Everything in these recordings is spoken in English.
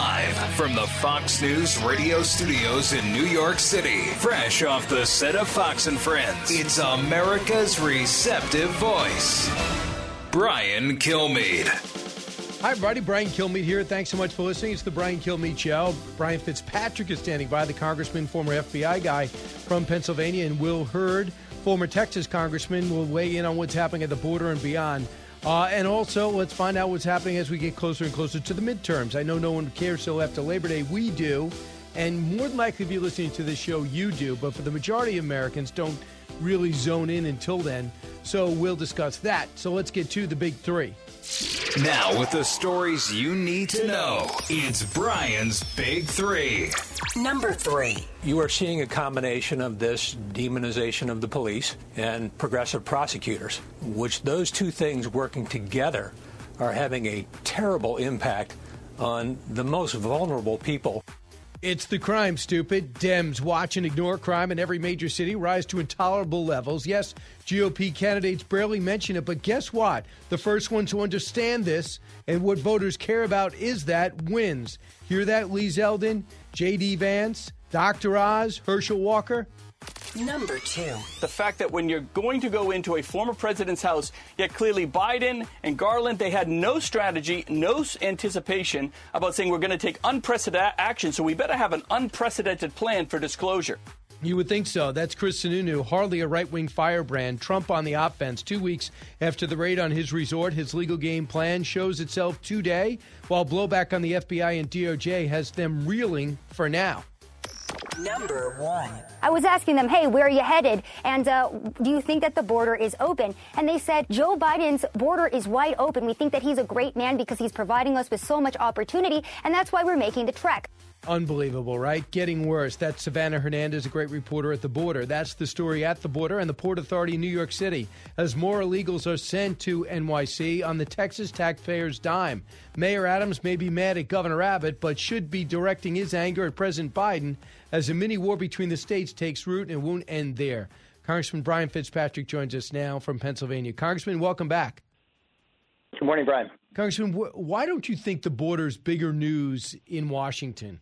Live from the Fox News radio studios in New York City. Fresh off the set of Fox and Friends. It's America's receptive voice. Brian Kilmeade. Hi, everybody. Brian Kilmeade here. Thanks so much for listening. It's the Brian Kilmeade Show. Brian Fitzpatrick is standing by, the congressman, former FBI guy from Pennsylvania, and Will Hurd, former Texas congressman, will weigh in on what's happening at the border and beyond. And also, let's find out what's happening as we get closer and closer to the midterms. I know no one cares till after Labor Day. We do. And more than likely to be listening to this show, you do. But for the majority of Americans, don't really zone in until then. So we'll discuss that. So let's get to the big three. Now, with the stories you need to know, it's Brian's Big Three. Number 3. You are seeing a combination of this demonization of the police and progressive prosecutors, which those two things working together are having a terrible impact on the most vulnerable people. It's the crime, stupid. Dems watch and ignore crime in every major city rise to intolerable levels. Yes, GOP candidates barely mention it, but guess what? The first ones to understand this and what voters care about is that wins. Hear that, Lee Zeldin, J.D. Vance, Dr. Oz, Herschel Walker? Number 2. The fact that when you're going to go into a former president's house, yet clearly Biden and Garland, they had no strategy, no anticipation about saying we're going to take unprecedented action, so we better have an unprecedented plan for disclosure. You would think so. That's Chris Sununu, hardly a right-wing firebrand. Trump on the offense. 2 weeks after the raid on his resort, his legal game plan shows itself today, while blowback on the FBI and DOJ has them reeling for now. Number 1. I was asking them, hey, where are you headed? And do you think that the border is open? And they said, Joe Biden's border is wide open. We think that he's a great man because he's providing us with so much opportunity, and that's why we're making the trek. Unbelievable, right? Getting worse. That's Savannah Hernandez, a great reporter at the border. That's the story at the border and the Port Authority in New York City, as more illegals are sent to NYC on the Texas taxpayers' dime. Mayor Adams may be mad at Governor Abbott, but should be directing his anger at President Biden as a mini-war between the states takes root and won't end there. Congressman Brian Fitzpatrick joins us now from Pennsylvania. Congressman, welcome back. Good morning, Brian. Congressman, why don't you think the border's bigger news in Washington?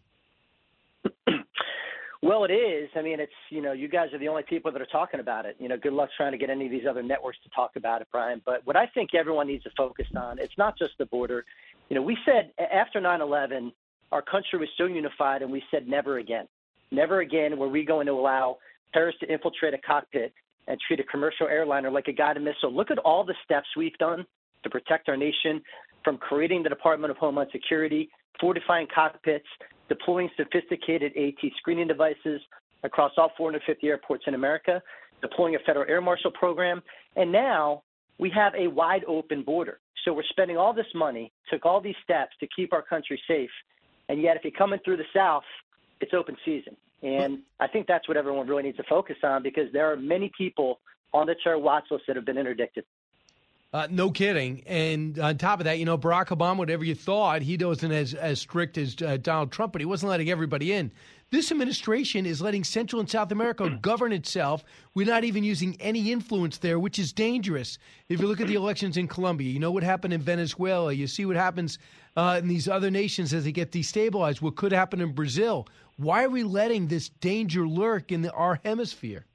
Well, it is. I mean, it's, you guys are the only people that are talking about it. Good luck trying to get any of these other networks to talk about it, Brian. But what I think everyone needs to focus on, it's not just the border. We said after 9/11, our country was so unified, and we said never again. Never again were we going to allow terrorists to infiltrate a cockpit and treat a commercial airliner like a guided missile. Look at all the steps we've done to protect our nation, from creating the Department of Homeland Security, fortifying cockpits, deploying sophisticated AT screening devices across all 450 airports in America, deploying a federal air marshal program, and now we have a wide open border. So we're spending all this money, took all these steps to keep our country safe, and yet if you're coming through the South, it's open season. And I think that's what everyone really needs to focus on, because there are many people on the terror watch list that have been interdicted. No kidding. And on top of that, Barack Obama, whatever you thought, he wasn't as strict as Donald Trump, but he wasn't letting everybody in. This administration is letting Central and South America govern itself. We're not even using any influence there, which is dangerous. If you look at the elections in Colombia, you know what happened in Venezuela. You see what happens in these other nations as they get destabilized, what could happen in Brazil. Why are we letting this danger lurk in our hemisphere?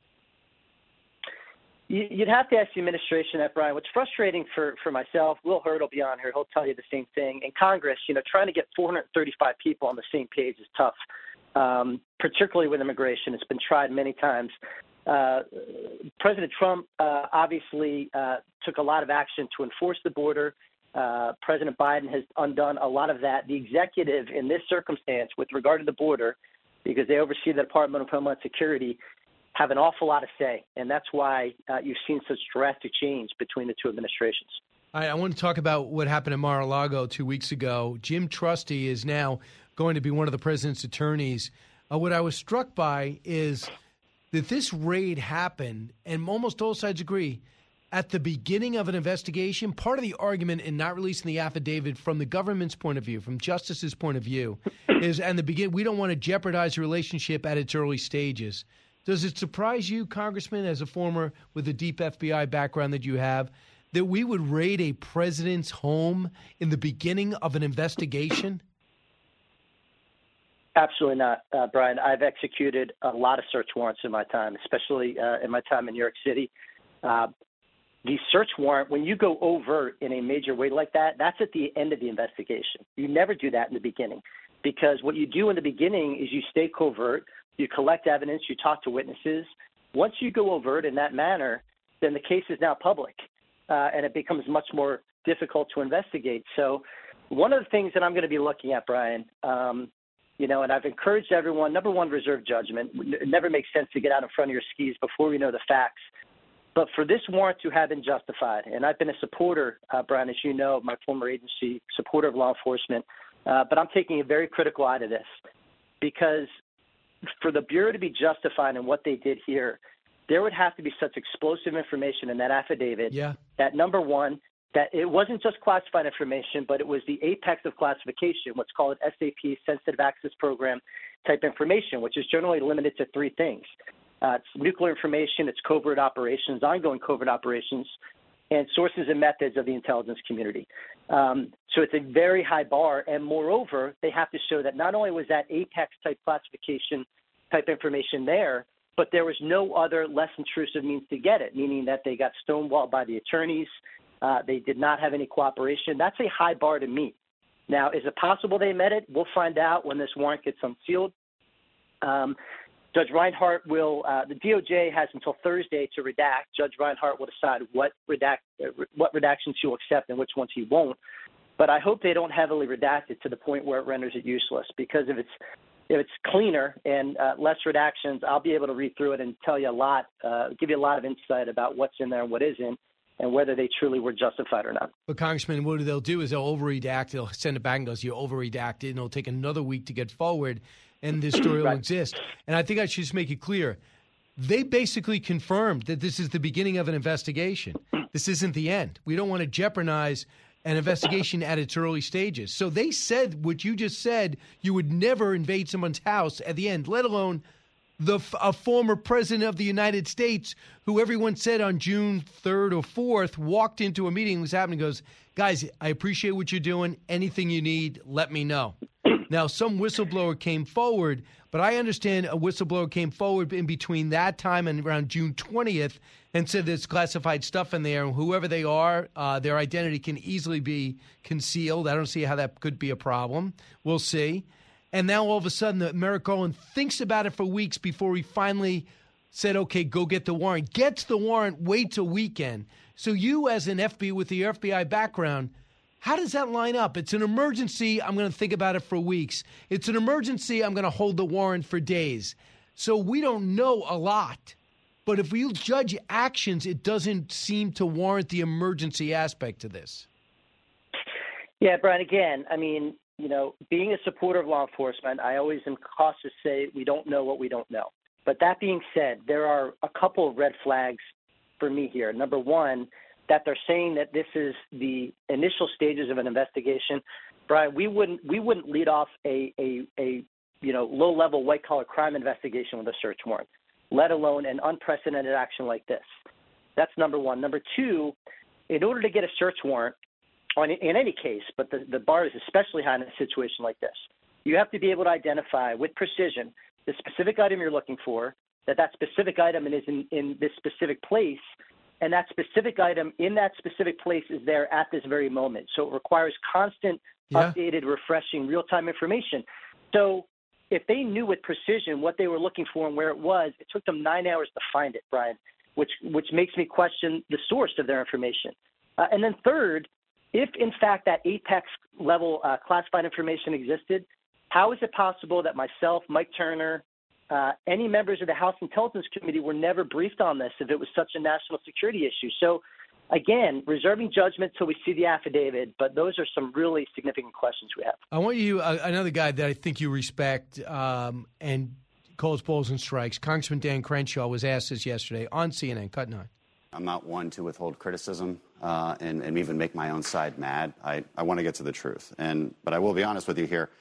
You'd have to ask the administration that, Brian. What's frustrating for myself, Will Hurd will be on here. He'll tell you the same thing. In Congress, trying to get 435 people on the same page is tough, particularly with immigration. It's been tried many times. President Trump obviously took a lot of action to enforce the border. President Biden has undone a lot of that. The executive in this circumstance with regard to the border, because they oversee the Department of Homeland Security, have an awful lot to say, and that's why you've seen such drastic change between the two administrations. All right, I want to talk about what happened in Mar-a-Lago 2 weeks ago. Jim Trusty is now going to be one of the president's attorneys. What I was struck by is that this raid happened, and almost all sides agree, at the beginning of an investigation. Part of the argument in not releasing the affidavit from the government's point of view, from justice's point of view, is we don't want to jeopardize the relationship at its early stages. Does it surprise you, Congressman, as a former with a deep FBI background that you have, that we would raid a president's home in the beginning of an investigation? Absolutely not, Brian. I've executed a lot of search warrants in my time, especially in my time in New York City. The search warrant, when you go overt in a major way like that, that's at the end of the investigation. You never do that in the beginning, because what you do in the beginning is you stay covert, you collect evidence, you talk to witnesses. Once you go overt in that manner, then the case is now public, and it becomes much more difficult to investigate. So one of the things that I'm going to be looking at, Brian, and I've encouraged everyone, number one, reserve judgment. It never makes sense to get out in front of your skis before we know the facts. But for this warrant to have been justified, and I've been a supporter, Brian, as you know, of my former agency, supporter of law enforcement, but I'm taking a very critical eye to this, because for the Bureau to be justified in what they did here, there would have to be such explosive information in that affidavit that, number one, that it wasn't just classified information, but it was the apex of classification, what's called SAP, Sensitive Access Program type information, which is generally limited to three things. It's nuclear information, it's covert operations, ongoing covert operations, and sources and methods of the intelligence community. So it's a very high bar, and moreover, they have to show that not only was that apex type classification type information there, but there was no other less intrusive means to get it, meaning that they got stonewalled by the attorneys, they did not have any cooperation. That's a high bar to meet. Now, is it possible they met it? We'll find out when this warrant gets unsealed. Judge Reinhart will, the DOJ has until Thursday to redact. Judge Reinhart will decide what redactions he'll accept and which ones he won't. But I hope they don't heavily redact it to the point where it renders it useless, because if it's cleaner and less redactions, I'll be able to read through it and tell you a lot, give you a lot of insight about what's in there and what isn't, and whether they truly were justified or not. But, Congressman, what they'll do is they'll over-redact. They'll send it back and goes, you over-redacted, and it'll take another week to get forward, and this story will exist. And I think I should just make it clear. They basically confirmed that this is the beginning of an investigation. This isn't the end. We don't want to jeopardize an investigation at its early stages. So they said what you just said, you would never invade someone's house at the end, let alone a former president of the United States who everyone said on June 3rd or 4th walked into a meeting, was happening, goes, guys, I appreciate what you're doing. Anything you need, let me know. Now, some whistleblower came forward, but I understand a whistleblower came forward in between that time and around June 20th and said there's classified stuff in there, and whoever they are, their identity can easily be concealed. I don't see how that could be a problem. We'll see. And now all of a sudden, Merrick Garland thinks about it for weeks before he finally said, okay, go get the warrant. Gets the warrant, waits a weekend. So you, as an FBI with the FBI background, how does that line up? It's an emergency. I'm going to think about it for weeks. It's an emergency. I'm going to hold the warrant for days. So we don't know a lot. But if we judge actions, it doesn't seem to warrant the emergency aspect to this. Yeah, Brian, again, I mean, being a supporter of law enforcement, I always am cautious to say we don't know what we don't know. But that being said, there are a couple of red flags for me here. Number one, that they're saying that this is the initial stages of an investigation. Brian, we wouldn't lead off a low-level white-collar crime investigation with a search warrant, let alone an unprecedented action like this. That's number one. Number two, in order to get a search warrant, in any case, but the bar is especially high in a situation like this, you have to be able to identify with precision the specific item you're looking for, that specific item is in this specific place, and that specific item in that specific place is there at this very moment. So it requires constant, updated, refreshing, real-time information. So if they knew with precision what they were looking for and where it was, it took them 9 hours to find it, Brian, which makes me question the source of their information. And then third, if, in fact, that apex level classified information existed, how is it possible that myself, Mike Turner, any members of the House Intelligence Committee were never briefed on this if it was such a national security issue? So, again, reserving judgment till we see the affidavit, but those are some really significant questions we have. I want you, another guy that I think you respect and calls balls and strikes, Congressman Dan Crenshaw was asked this yesterday on CNN, Cut 9. I'm not one to withhold criticism and even make my own side mad. I want to get to the truth. But I will be honest with you here.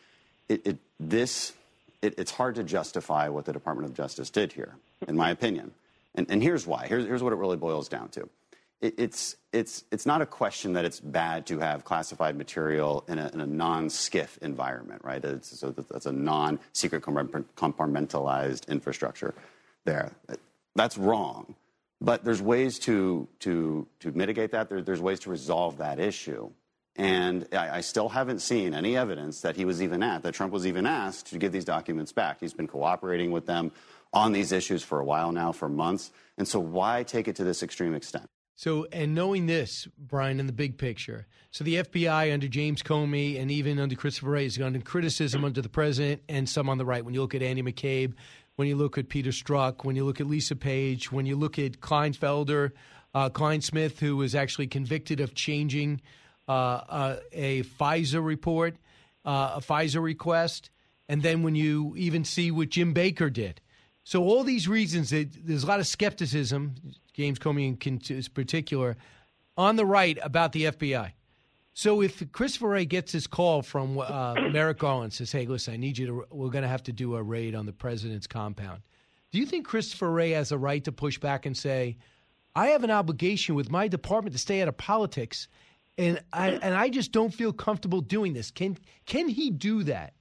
It's hard to justify what the Department of Justice did here, in my opinion. And here's why. Here's what it really boils down to. it's not a question that it's bad to have classified material in a non-SCIF environment, right? So that's a non-secret compartmentalized infrastructure there. That's wrong. But there's ways to mitigate that. There's ways to resolve that issue. And I still haven't seen any evidence that that Trump was even asked to give these documents back. He's been cooperating with them on these issues for a while now, for months. And so why take it to this extreme extent? So, and knowing this, Brian, in the big picture, so the FBI under James Comey and even under Christopher Wray has gone in criticism under the president and some on the right. When you look at Andy McCabe, when you look at Peter Strzok, when you look at Lisa Page, when you look at Kleinfelder, Klein-Smith, who was actually convicted of changing a FISA report, a FISA request, and then when you even see what Jim Baker did. So all these reasons, there's a lot of skepticism, James Comey in particular, on the right about the FBI. So if Christopher Wray gets this call from Merrick Garland, says, hey, listen, I need you to, we're going to have to do a raid on the president's compound. Do you think Christopher Wray has a right to push back and say, I have an obligation with my department to stay out of politics, and I just don't feel comfortable doing this? Can he do that?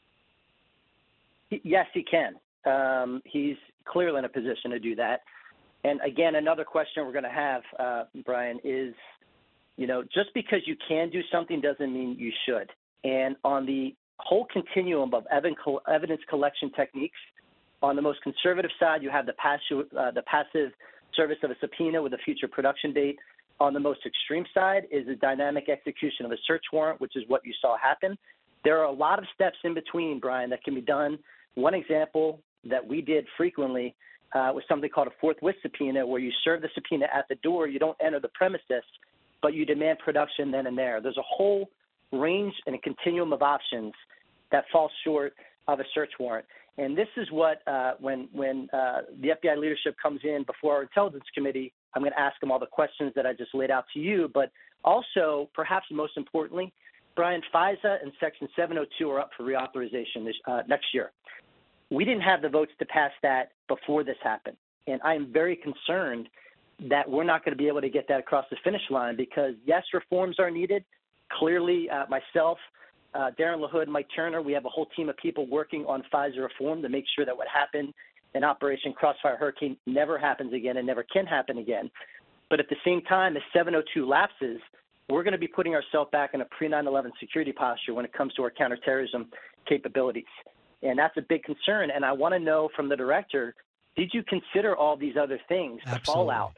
Yes, he can. He's clearly in a position to do that. And again, another question we're going to have, Brian, is, just because you can do something doesn't mean you should. And on the whole continuum of evidence collection techniques, on the most conservative side, you have the passive service of a subpoena with a future production date. On the most extreme side is the dynamic execution of a search warrant, which is what you saw happen. There are a lot of steps in between, Brian, that can be done. One example that we did frequently was something called a forthwith subpoena, where you serve the subpoena at the door. You don't enter the premises, but you demand production then and there. There's a whole range and a continuum of options that fall short of a search warrant. And this is what, when the FBI leadership comes in before our Intelligence Committee, I'm going to ask them all the questions that I just laid out to you. But also, perhaps most importantly, Brian, FISA and Section 702 are up for reauthorization next year. We didn't have the votes to pass that before this happened. And I am very concerned that we're not going to be able to get that across the finish line because, yes, reforms are needed. Clearly, myself, Darren LaHood, Mike Turner, we have a whole team of people working on FISA reform to make sure that what happened in Operation Crossfire Hurricane never happens again and never can happen again. But at the same time, as 702 lapses, we're going to be putting ourselves back in a pre-9/11 security posture when it comes to our counterterrorism capabilities. And that's a big concern. And I want to know from the director, did you consider all these other things, the fallout,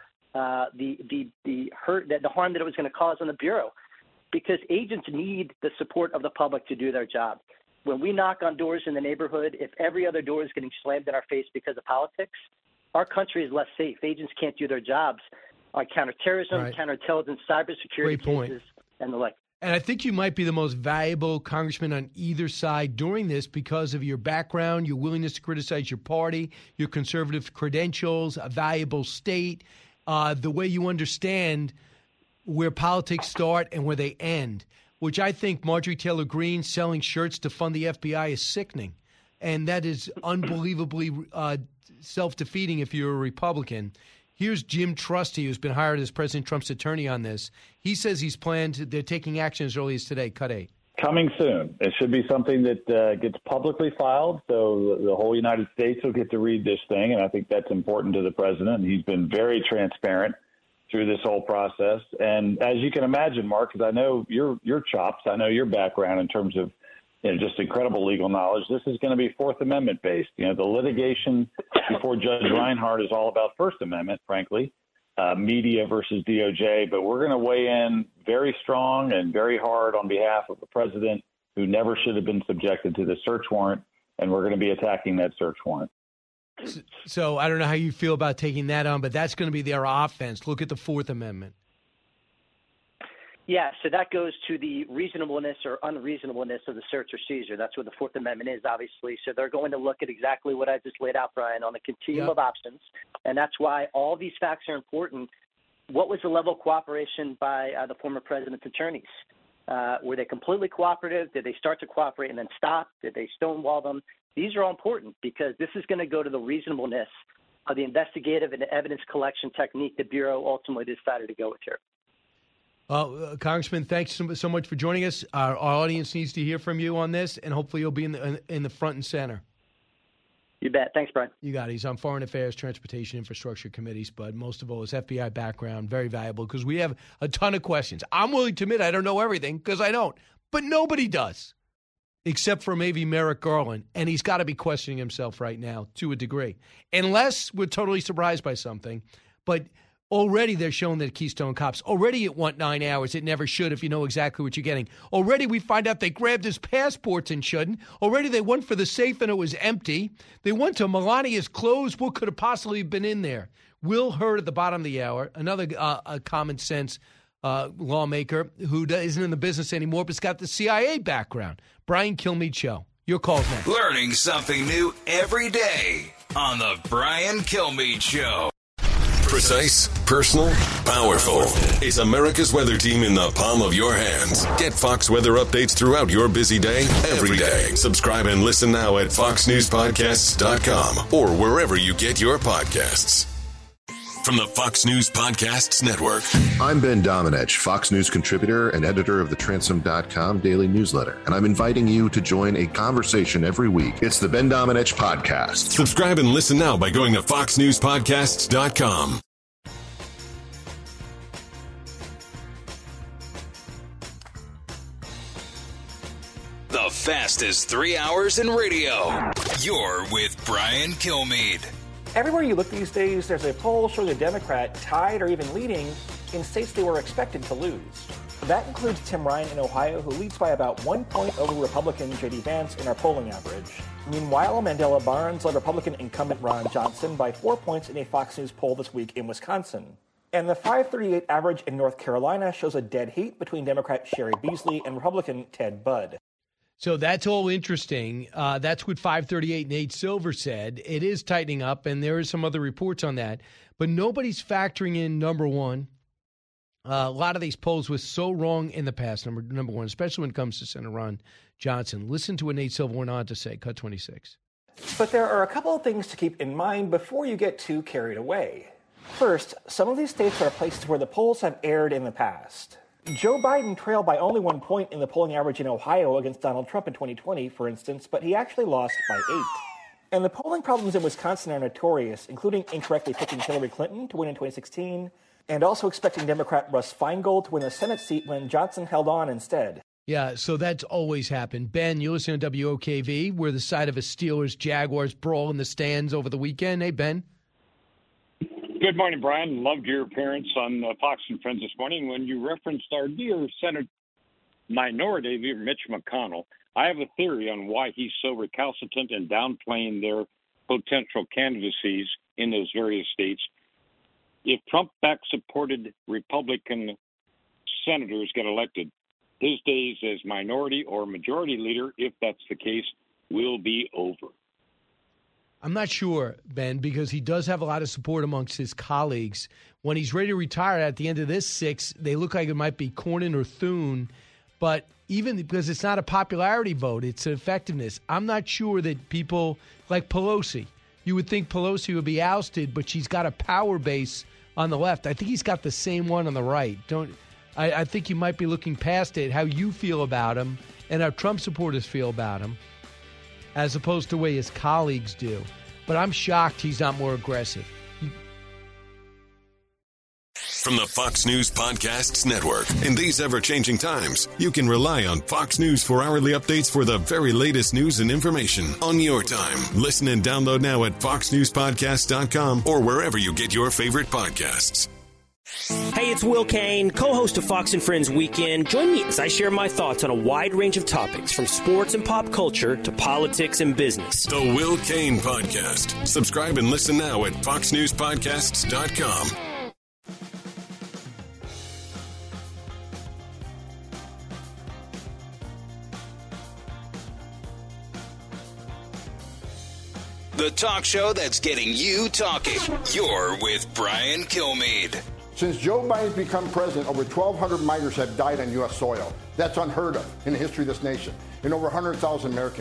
the hurt, the harm that it was going to cause on the Bureau? Because agents need the support of the public to do their job. When we knock on doors in the neighborhood, if every other door is getting slammed in our face because of politics, our country is less safe. Agents can't do their jobs on counterterrorism, counterintelligence, cybersecurity cases, and the like. And I think you might be the most valuable congressman on either side during this because of your background, your willingness to criticize your party, your conservative credentials, a valuable state, the way you understand where politics start and where they end, which I think Marjorie Taylor Greene selling shirts to fund the FBI is sickening. And that is unbelievably self-defeating if you're a Republican. Here's Jim Trusty, who's been hired as President Trump's attorney on this. He says they're taking action as early as today. Cut 8. Coming soon. It should be something that gets publicly filed, so the whole United States will get to read this thing, and I think that's important to the president. And he's been very transparent through this whole process. And as you can imagine, Mark, because I know your chops, I know your background in terms of just incredible legal knowledge, this is going to be Fourth Amendment based. The litigation before Judge Reinhart is all about First Amendment, frankly, media versus DOJ. But we're going to weigh in very strong and very hard on behalf of the president who never should have been subjected to the search warrant. And we're going to be attacking that search warrant. So I don't know how you feel about taking that on, but that's going to be their offense. Look at the Fourth Amendment. Yeah, so that goes to the reasonableness or unreasonableness of the search or seizure. That's what the Fourth Amendment is, obviously. So they're going to look at exactly what I just laid out, Brian, on the continuum of options. And that's why all these facts are important. What was the level of cooperation by the former president's attorneys? Were they completely cooperative? Did they start to cooperate and then stop? Did they stonewall them? These are all important because this is going to go to the reasonableness the investigative and evidence collection technique the Bureau ultimately decided to go with here. Congressman, thanks so much for joining us. Our audience needs to hear from you on this, and hopefully you'll be in the front and center. You bet. Thanks, Brian. You got it. He's on Foreign Affairs, Transportation, Infrastructure Committees, but most of all, his FBI background, very valuable because we have a ton of questions. I'm willing to admit I don't know everything because I don't, but nobody does except for maybe Merrick Garland, and he's got to be questioning himself right now to a degree, unless we're totally surprised by something. But already they're showing that Keystone Cops, already it went 9 hours. It never should if you know exactly what you're getting. Already we find out they grabbed his passports and shouldn't. Already they went for the safe and it was empty. They went to Melania's clothes. What could have possibly been in there? Will Hurd at the bottom of the hour, another common sense lawmaker who isn't in the business anymore but's got the CIA background. Brian Kilmeade Show. Your calls next. Learning something new every day on the Brian Kilmeade Show. Precise, personal, powerful. It's America's weather team in the palm of your hands. Get Fox weather updates throughout your busy day, every day. Subscribe and listen now at foxnewspodcasts.com or wherever you get your podcasts. From the Fox News Podcasts Network. I'm Ben Domenech, Fox News contributor and editor of the Transom.com daily newsletter, and I'm inviting you to join a conversation every week. It's the Ben Domenech Podcast. Subscribe and listen now by going to foxnewspodcasts.com. The fastest 3 hours in radio. You're with Brian Kilmeade. Everywhere you look these days, there's a poll showing a Democrat tied or even leading in states they were expected to lose. That includes Tim Ryan in Ohio, who leads by about 1 point over Republican J.D. Vance in our polling average. Meanwhile, Mandela Barnes led Republican incumbent Ron Johnson by 4 points in a Fox News poll this week in Wisconsin. And the 538 average in North Carolina shows a dead heat between Democrat Sherry Beasley and Republican Ted Budd. So that's all interesting. That's what 538 Nate Silver said. It is tightening up, and there are some other reports on that. But nobody's factoring in, number one, a lot of these polls were so wrong in the past, number one, especially when it comes to Senator Ron Johnson. Listen to what Nate Silver went on to say, cut 26. But there are a couple of things to keep in mind before you get too carried away. First, some of these states are places where the polls have erred in the past. Joe Biden trailed by only 1 point in the polling average in Ohio against Donald Trump in 2020, for instance, but he actually lost by 8. And the polling problems in Wisconsin are notorious, including incorrectly picking Hillary Clinton to win in 2016, and also expecting Democrat Russ Feingold to win the Senate seat when Johnson held on instead. Yeah, so that's always happened. Ben, you listen to WOKV. We're the side of a Steelers-Jaguars brawl in the stands over the weekend. Hey, Ben. Good morning, Brian. Loved your appearance on Fox and Friends this morning when you referenced our dear Senate Minority Leader Mitch McConnell. I have a theory on why he's so recalcitrant and downplaying their potential candidacies in those various states. If Trump-backed supported Republican senators get elected, his days as minority or majority leader, if that's the case, will be over. I'm not sure, Ben, because he does have a lot of support amongst his colleagues. When he's ready to retire at the end of this 6, they look like it might be Cornyn or Thune. But even because it's not a popularity vote, it's an effectiveness. I'm not sure that people like Pelosi, you would think Pelosi would be ousted, but she's got a power base on the left. I think he's got the same one on the right. I think you might be looking past it, how you feel about him and how Trump supporters feel about him, as opposed to the way his colleagues do. But I'm shocked he's not more aggressive. From the Fox News Podcasts Network. In these ever-changing times, you can rely on Fox News for hourly updates for the very latest news and information on your time. Listen and download now at foxnewspodcasts.com or wherever you get your favorite podcasts. Hey, it's Will Kane, co-host of Fox and Friends Weekend. Join me as I share my thoughts on a wide range of topics, from sports and pop culture to politics and business. The Will Kane Podcast. Subscribe and listen now at foxnewspodcasts.com. The talk show that's getting you talking. You're with Brian Kilmeade. Since Joe Biden's become president, over 1,200 migrants have died on U.S. soil. That's unheard of in the history of this nation. And over 100,000 Americans.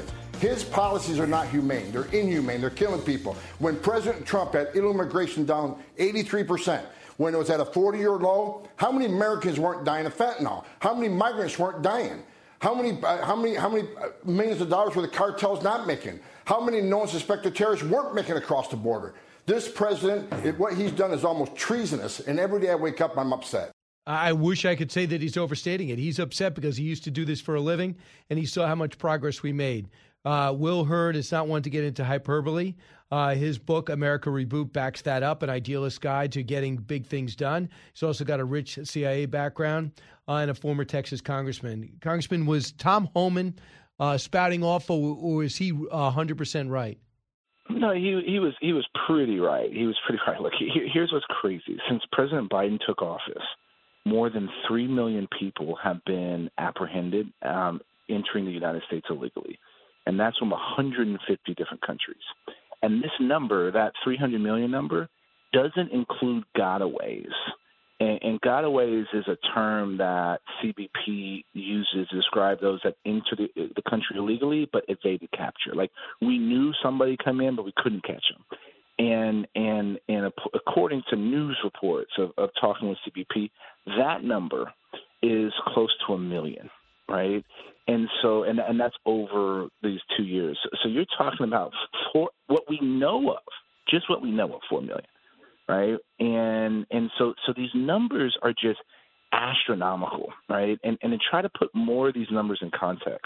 His policies are not humane. They're inhumane. They're killing people. When President Trump had illegal immigration down 83%, when it was at a 40-year low, how many Americans weren't dying of fentanyl? How many migrants weren't dying? How many millions of dollars were the cartels not making? How many known suspected terrorists weren't making across the border? This president, what he's done is almost treasonous, and every day I wake up, I'm upset. I wish I could say that he's overstating it. He's upset because he used to do this for a living, and he saw how much progress we made. Will Hurd is not one to get into hyperbole. His book, America Reboot, backs that up, an idealist guide to getting big things done. He's also got a rich CIA background and a former Texas congressman. Congressman, was Tom Homan spouting off, or is he 100% right? No, he was pretty right. He was pretty right. Look, here's what's crazy. Since President Biden took office, more than 3 million people have been apprehended entering the United States illegally, and that's from 150 different countries. And this number, that 300 million number, doesn't include gotaways. And gotaways is a term that CBP uses to describe those that enter the country illegally but evaded capture. Like, we knew somebody come in, but we couldn't catch them. And according to news reports of talking with CBP, that number is close to 1 million, right? And so, and that's over these 2 years. So you're talking about what we know of, just what we know of, 4 million. Right. And so these numbers are just astronomical. Right. And to try to put more of these numbers in context,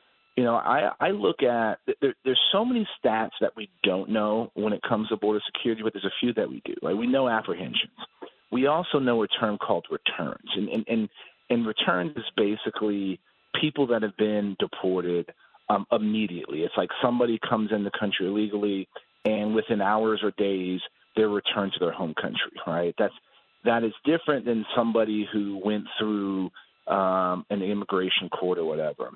I look at there's so many stats that we don't know when it comes to border security, but there's a few that we do. Right. We know apprehensions. We also know a term called returns. And returns is basically people that have been deported immediately. It's like somebody comes in the country illegally and within hours or days they're returned to their home country, right? That is different than somebody who went through an immigration court or whatever.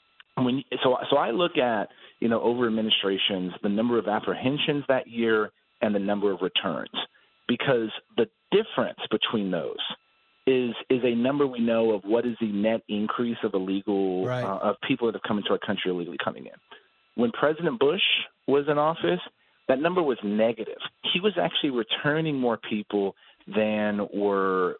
So I look at, over administrations, the number of apprehensions that year and the number of returns, because the difference between those is a number we know of what is the net increase of illegal of people that have come into our country illegally coming in. When President Bush was in office, that number was negative. He was actually returning more people than were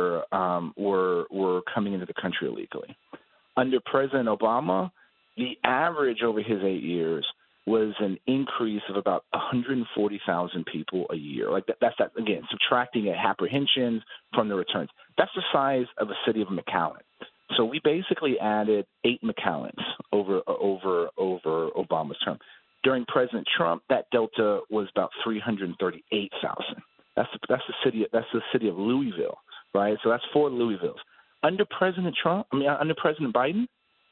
coming into the country illegally. Under President Obama, the average over his 8 years was an increase of about 140,000 people a year. Like that's again, subtracting apprehensions from the returns. That's the size of the city of McAllen. So we basically added 8 McAllens over Obama's term. During President Trump, that delta was about 338,000. That's the city of Louisville, right? So that's 4 Louisvilles. Under President Biden,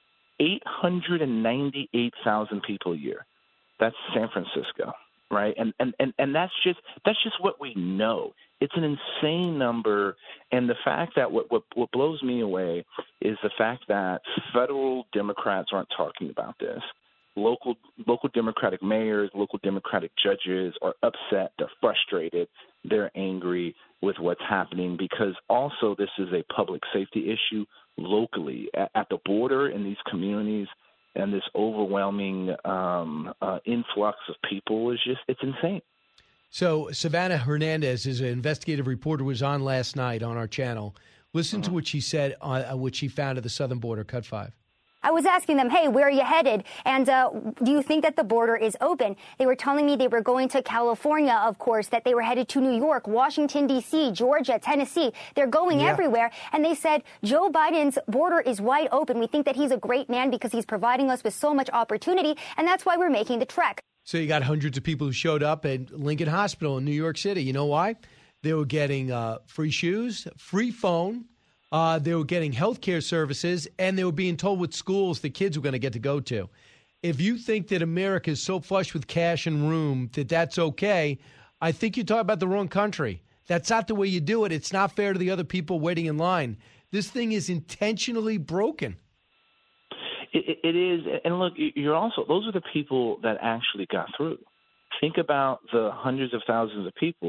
898,000 people a year. That's San Francisco, right? And that's just what we know. It's an insane number, and the fact that what blows me away is the fact that federal Democrats aren't talking about this. Local Democratic mayors, local Democratic judges are upset. They're frustrated. They're angry with what's happening because also this is a public safety issue locally at the border in these communities, and this overwhelming influx of people it's insane. So Savannah Hernandez is an investigative reporter who was on last night on our channel. Listen to what she said on what she found at the southern border, Cut 5. I was asking them, hey, where are you headed? And do you think that the border is open? They were telling me they were going to California, of course, that they were headed to New York, Washington, D.C., Georgia, Tennessee. They're going everywhere. And they said, Joe Biden's border is wide open. We think that he's a great man because he's providing us with so much opportunity. And that's why we're making the trek. So you got hundreds of people who showed up at Lincoln Hospital in New York City. You know why? They were getting free shoes, free phone. They were getting health care services, and they were being told what schools the kids were going to get to go to. If you think that America is so flush with cash and room that that's okay, I think you're talking about the wrong country. That's not the way you do it. It's not fair to the other people waiting in line. This thing is intentionally broken. It is. And look, those are the people that actually got through. Think about the hundreds of thousands of people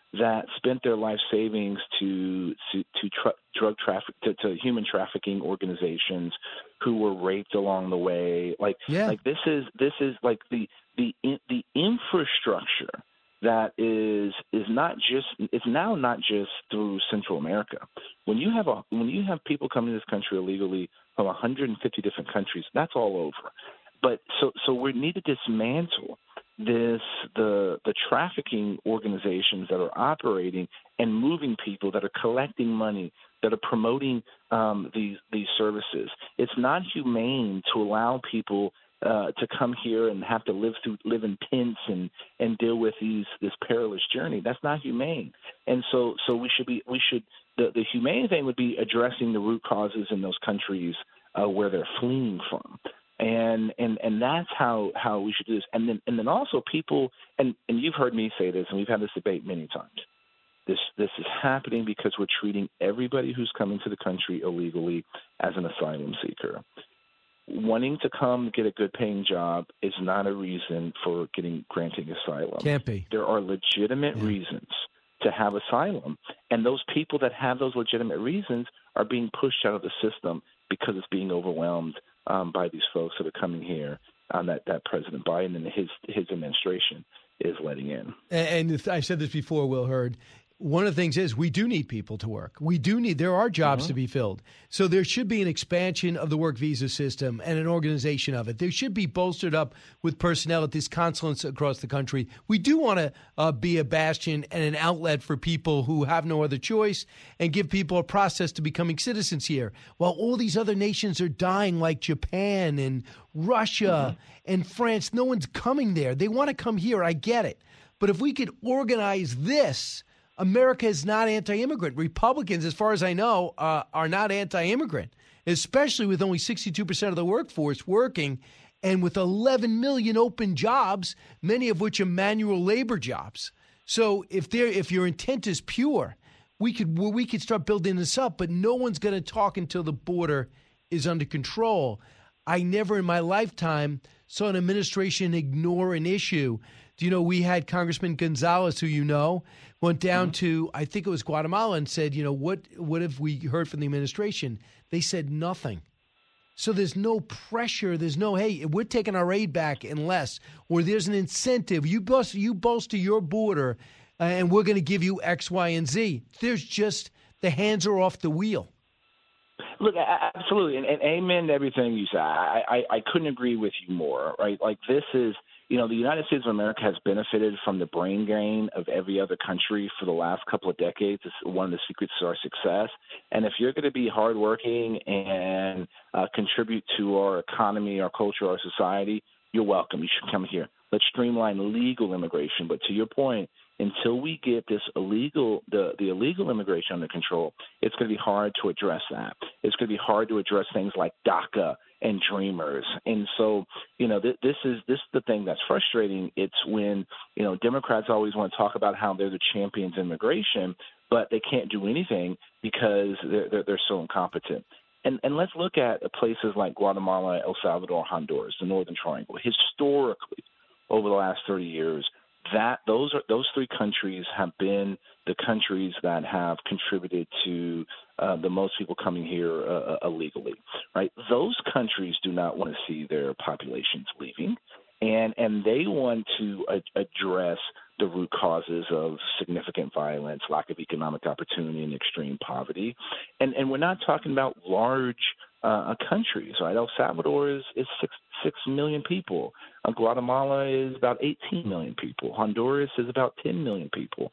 that spent their life savings to drug traffic to human trafficking organizations who were raped along the way. Like this is like the infrastructure that is not just, it's now not just through Central America. When you have people coming to this country illegally from 150 different countries, that's all over. But so we need to dismantle the trafficking organizations that are operating and moving people, that are collecting money, that are promoting these services. It's not humane to allow people to come here and have to live in tents and deal with this perilous journey. That's not humane. And so the humane thing would be addressing the root causes in those countries where they're fleeing from. And that's how we should do this. And then also people, and you've heard me say this, and we've had this debate many times. This is happening because we're treating everybody who's coming to the country illegally as an asylum seeker. Wanting to come get a good-paying job is not a reason for granting asylum. Can't be. There are legitimate reasons to have asylum, and those people that have those legitimate reasons are being pushed out of the system because it's being overwhelmed by these folks that are coming here that President Biden and his administration is letting in. And I said this before, Will Hurd. One of the things is we do need people to work. There are jobs to be filled. So there should be an expansion of the work visa system and an organization of it. There should be bolstered up with personnel at these consulates across the country. We do want to be a bastion and an outlet for people who have no other choice and give people a process to becoming citizens here. While all these other nations are dying, like Japan and Russia and France, no one's coming there. They want to come here. I get it. But if we could organize this, America is not anti-immigrant. Republicans, as far as I know, are not anti-immigrant, especially with only 62% of the workforce working and with 11 million open jobs, many of which are manual labor jobs. So if your intent is pure, we could start building this up, but no one's going to talk until the border is under control. I never in my lifetime saw an administration ignore an issue. Do you know, we had Congressman Gonzalez, who went down to, I think it was Guatemala, and said, what have we heard from the administration? They said nothing. So there's no pressure. There's no, hey, we're taking our aid back unless, or there's an incentive. You bolster your border, and we're going to give you X, Y, and Z. There's just, the hands are off the wheel. Look, absolutely, and amen to everything you say. I couldn't agree with you more, right? Like, this is, the United States of America has benefited from the brain drain of every other country for the last couple of decades. It's one of the secrets to our success. And if you're going to be hardworking and contribute to our economy, our culture, our society, you're welcome. You should come here. Let's streamline legal immigration. But to your point, until we get this the illegal immigration under control, it's going to be hard to address that. It's going to be hard to address things like DACA and Dreamers. And so, this is the thing that's frustrating. It's when, Democrats always want to talk about how they're the champions of immigration, but they can't do anything because they're so incompetent. And let's look at places like Guatemala, El Salvador, Honduras, the Northern Triangle. Historically, over the last 30 years, those three countries have been the countries that have contributed to the most people coming here illegally, right? Those countries do not want to see their populations leaving, and they want to address the root causes of significant violence, lack of economic opportunity, and extreme poverty. And we're not talking about large countries, right? El Salvador is 6 million people. Guatemala is about 18 million people. Honduras is about 10 million people.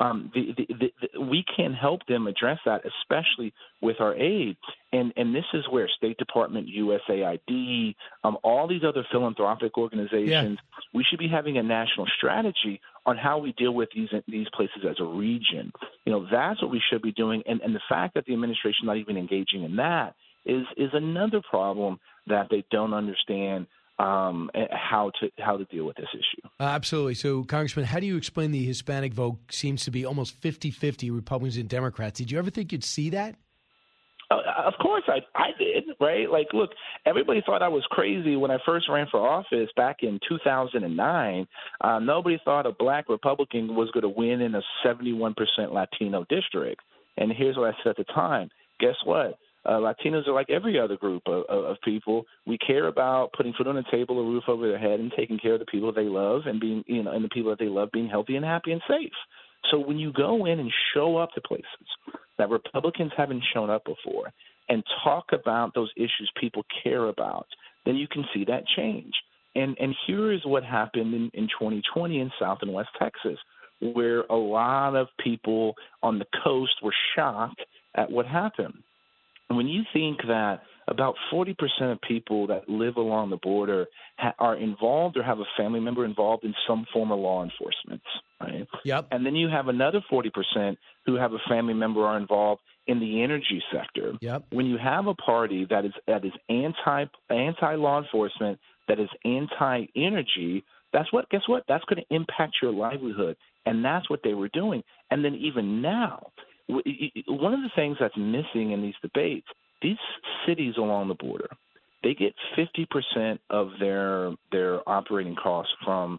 We can help them address that, especially with our aid. And this is where State Department, USAID, all these other philanthropic organizations, we should be having a national strategy on how we deal with these places as a region. That's what we should be doing. And the fact that the administration is not even engaging in that is another problem that they don't understand how to deal with this issue. Absolutely. So, Congressman, how do you explain the Hispanic vote seems to be almost 50-50 Republicans and Democrats? Did you ever think you'd see that? Of course I did, right? Like, look, everybody thought I was crazy when I first ran for office back in 2009. Nobody thought a black Republican was going to win in a 71% Latino district. And here's what I said at the time. Guess what? Latinos are like every other group of people. We care about putting food on the table, a roof over their head, and taking care of the people they love, and being, and the people that they love being healthy and happy and safe. So when you go in and show up to places that Republicans haven't shown up before and talk about those issues people care about, then you can see that change. And here is what happened in 2020 in South and West Texas, where a lot of people on the coast were shocked at what happened. When you think that about 40% of people that live along the border are involved or have a family member involved in some form of law enforcement, right? Yep. And then you have another 40% who have a family member are involved in the energy sector. Yep. When you have a party that is anti law enforcement, that is anti-energy, guess what? That's going to impact your livelihood, and that's what they were doing. And then even now, one of the things that's missing in these debates, these cities along the border, they get 50% of their operating costs from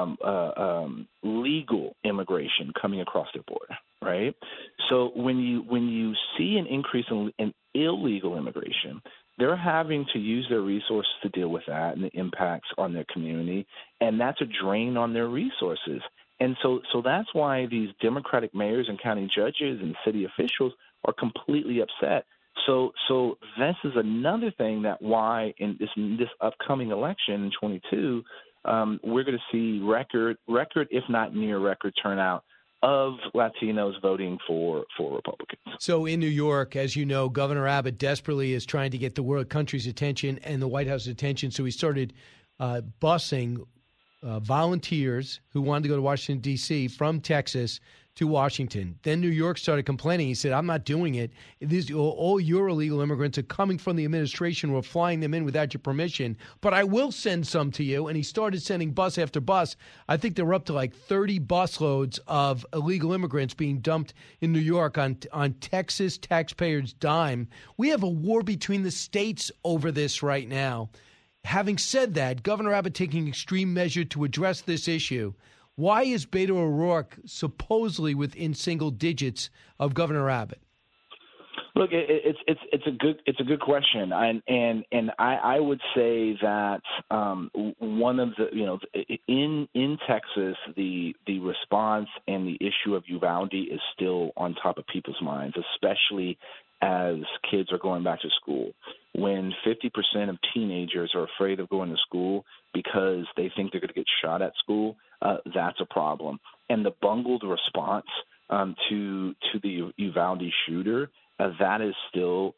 legal immigration coming across their border, right? So when you see an increase in illegal immigration, they're having to use their resources to deal with that and the impacts on their community, and that's a drain on their resources. And so that's why these Democratic mayors and county judges and city officials are completely upset. So this is another thing that why in this upcoming election in 22, we're going to see record, if not near record turnout of Latinos voting for Republicans. So in New York, as you know, Governor Abbott desperately is trying to get the world country's attention and the White House's attention. So he started busing volunteers who wanted to go to Washington, D.C. from Texas to Washington. Then New York started complaining. He said, I'm not doing it. All your illegal immigrants are coming from the administration. We're flying them in without your permission, but I will send some to you. And he started sending bus after bus. I think they're up to like 30 busloads of illegal immigrants being dumped in New York on Texas taxpayers' dime. We have a war between the states over this right now. Having said that, Governor Abbott taking extreme measure to address this issue. Why is Beto O'Rourke supposedly within single digits of Governor Abbott? Look, it's a good question, and I would say that one of the in Texas the response and the issue of Uvalde is still on top of people's minds, especially as kids are going back to school. When 50% of teenagers are afraid of going to school because they think they're going to get shot at school, that's a problem. And the bungled response to the Uvalde shooter, that is still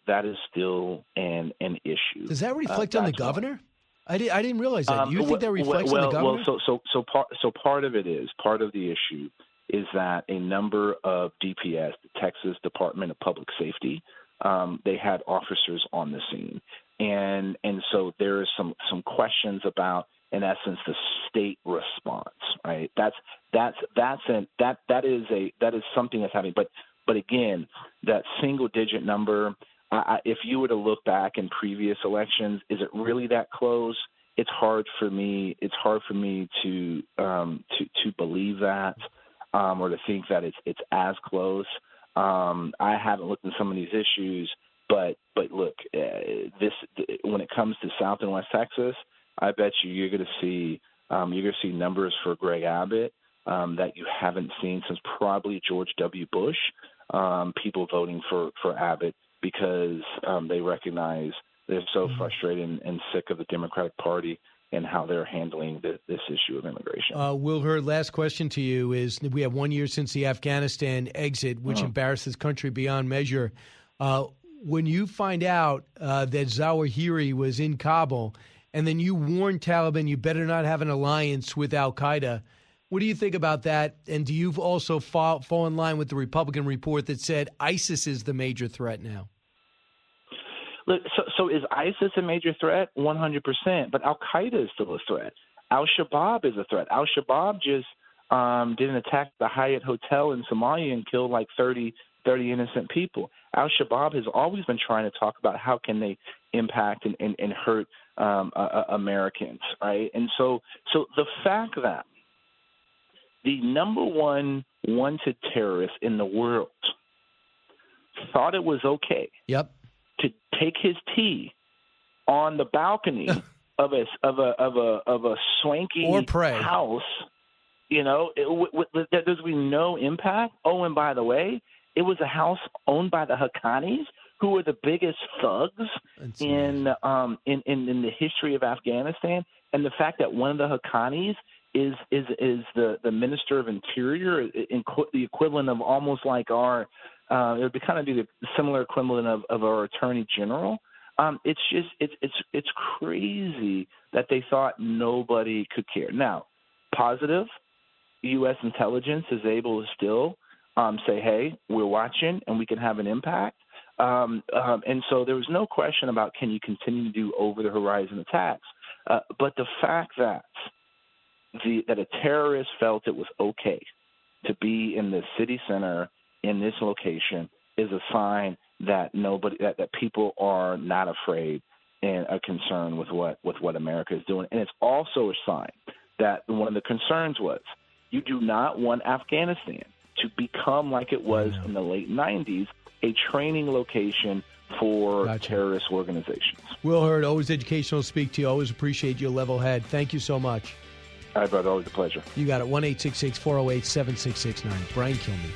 an issue. Does that reflect on the governor? I didn't realize that. Do you think that reflects on the governor? So part of the issue is that a number of DPS, the Texas Department of Public Safety, they had officers on the scene, and so there is some questions about, in essence, the state response. Right? That is something that's happening. But again, that single digit number. If you were to look back in previous elections, is it really that close? It's hard for me to believe that. Or to think that it's as close. I haven't looked at some of these issues, but look, when it comes to South and West Texas, I bet you're going to see numbers for Greg Abbott that you haven't seen since probably George W. Bush. People voting for Abbott because they recognize they're so frustrated and sick of the Democratic Party and how they're handling this issue of immigration. Will Hurd, last question to you is, we have 1 year since the Afghanistan exit, which embarrassed this country beyond measure. When you find out that Zawahiri was in Kabul, and then you warn Taliban you better not have an alliance with al-Qaeda, what do you think about that? And do you also fall in line with the Republican report that said ISIS is the major threat now? Look, so is ISIS a major threat? 100%. But al-Qaeda is still a threat. Al-Shabaab is a threat. Al-Shabaab just did an attack at the Hyatt Hotel in Somalia and killed like 30 30 innocent people. Al-Shabaab has always been trying to talk about how can they impact and hurt Americans, right? And so the fact that the number one wanted terrorist in the world thought it was okay to take his tea on the balcony of a swanky house, there's been no impact. Oh, and by the way, it was a house owned by the Haqqanis, who were the biggest thugs in the history of Afghanistan. And the fact that one of the Haqqanis is the Minister of Interior, the equivalent of almost like our it would kind of be the similar equivalent of our Attorney General. It's crazy that they thought nobody could care. Now, positive, U.S. intelligence is able to still say, hey, we're watching and we can have an impact. And so there was no question about can you continue to do over-the-horizon attacks. But the fact that a terrorist felt it was okay to be in the city center in this location is a sign that that people are not afraid and are concerned with what America is doing. And it's also a sign that one of the concerns was you do not want Afghanistan to become like it was in the late 90s, a training location for terrorist organizations. Will Hurd, always educational to speak to you. Always appreciate your level head. Thank you so much. All right, brother. Always a pleasure. You got it. 1-866-408-7669. Brian Kilmeade.